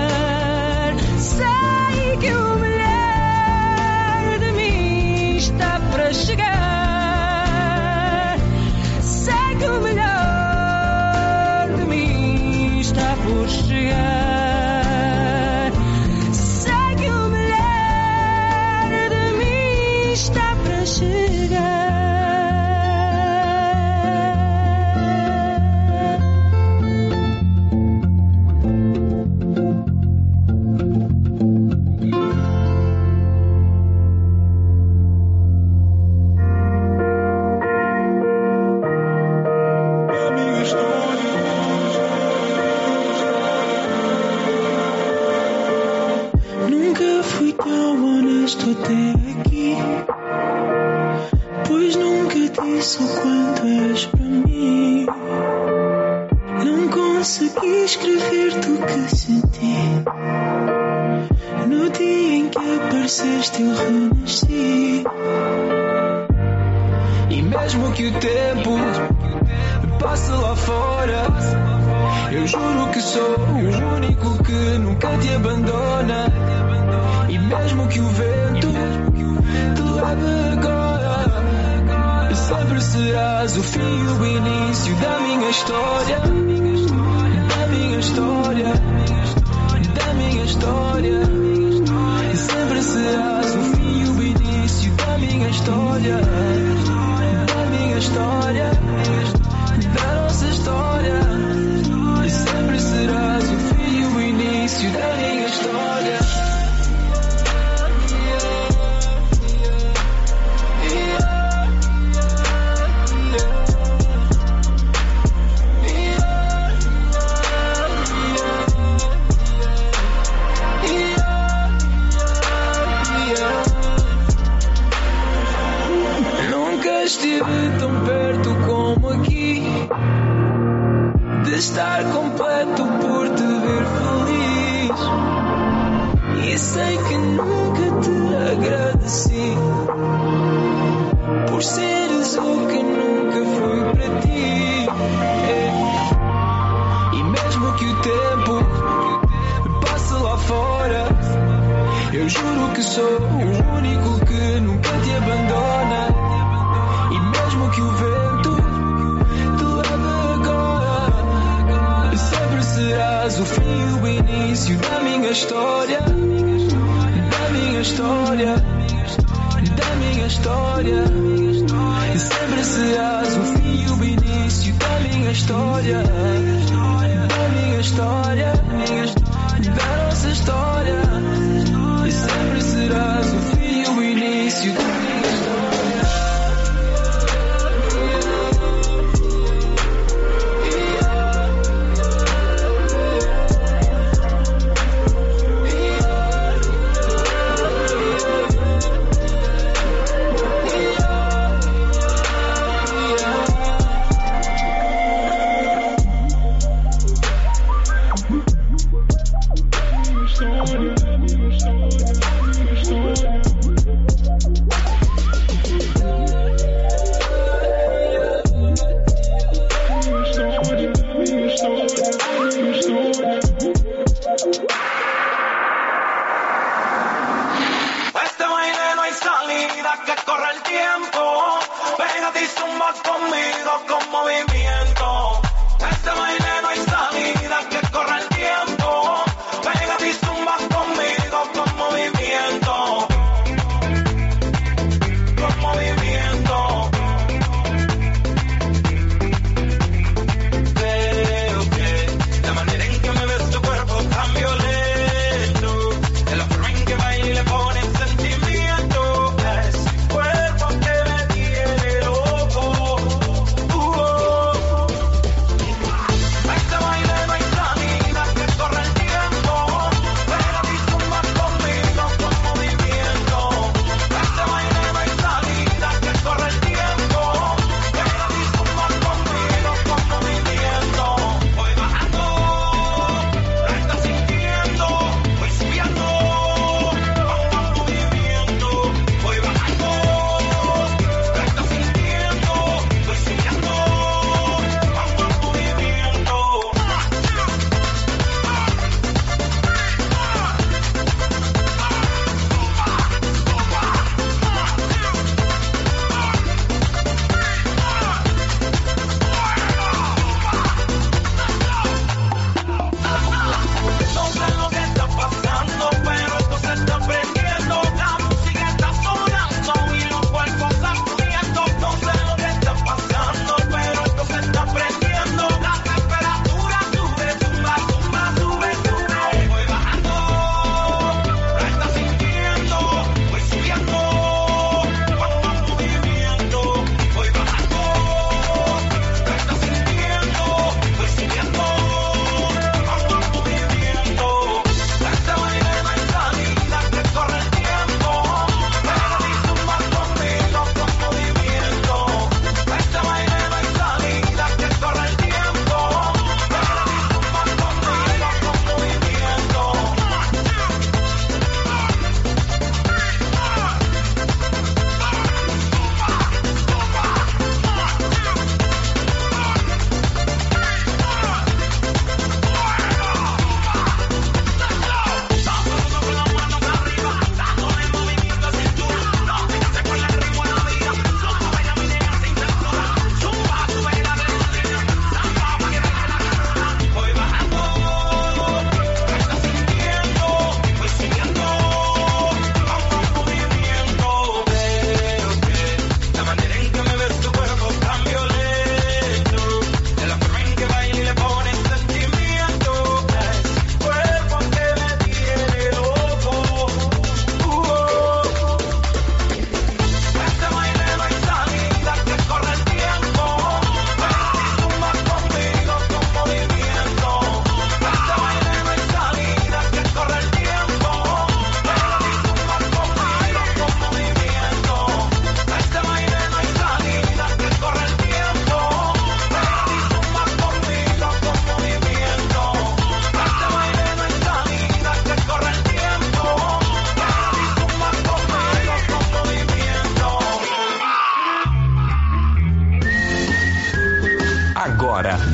Sei que o melhor de mim está para chegar. Sei que o melhor de mim está por chegar. Está para chegar. Nunca fui tão honesto até aqui, pois nunca disse o quanto és para mim. Não consegui escrever-te o que senti. No dia em que apareceste eu renasci. E mesmo que o tempo passa lá fora. Eu juro que sou o único que nunca te abandona. E mesmo que o vento te leve agora, sempre serás o fim e o início da minha história. Da minha história. Da minha história. E sempre serás o fim e o início da minha história. Da minha história. Da nossa história. E sempre serás o fim e o início da minha história. Estive tão perto como aqui, de estar completo por te ver feliz. E sei que nunca te agradeci por seres o que nunca fui para ti. E mesmo que o tempo passe lá fora, eu juro que sou o único que nunca te abandona. E mesmo que o vento te leve agora, sempre serás o fim e o início da minha história. Da minha história. Da minha história. E sempre serás o fim e o início da minha história. Da minha história. Da nossa história. E sempre serás o fim e o início da minha história.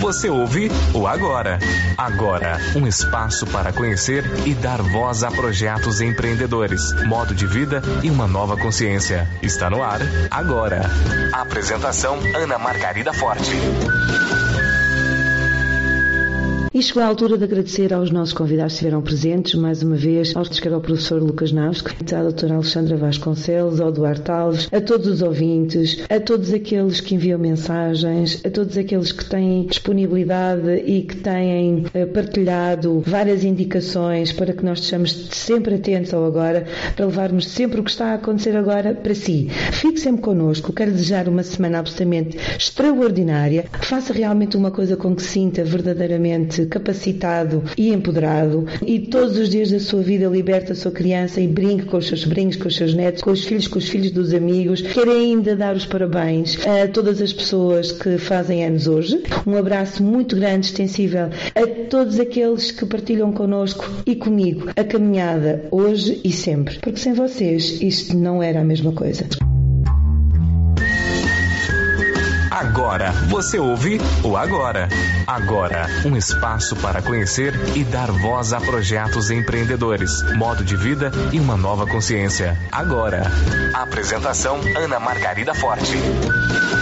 você ouve o Agora. Agora, um espaço para conhecer e dar voz a projetos empreendedores, modo de vida e uma nova consciência. Está no ar, agora. Apresentação, Ana Margarida Forte. E chegou a altura de agradecer aos nossos convidados que estiveram presentes, mais uma vez, ao professor Lucas Naves, à doutora Alexandra Vasconcelos, ao Duarte Alves, a todos os ouvintes, a todos aqueles que enviam mensagens, a todos aqueles que têm disponibilidade e que têm partilhado várias indicações para que nós estejamos sempre atentos ao agora, para levarmos sempre o que está a acontecer agora para si. Fique sempre connosco, quero desejar uma semana absolutamente extraordinária, faça realmente uma coisa com que se sinta verdadeiramente capacitado e empoderado, e todos os dias da sua vida liberta a sua criança e brinque com os seus sobrinhos, com os seus netos, com os filhos dos amigos. Quero ainda dar os parabéns a todas as pessoas que fazem anos hoje. Um abraço muito grande, extensível a todos aqueles que partilham connosco e comigo a caminhada hoje e sempre, porque sem vocês isto não era a mesma coisa. Agora, você ouve o Agora. Agora, um espaço para conhecer e dar voz a projetos empreendedores, modo de vida e uma nova consciência. Agora. Apresentação, Ana Margarida Forte.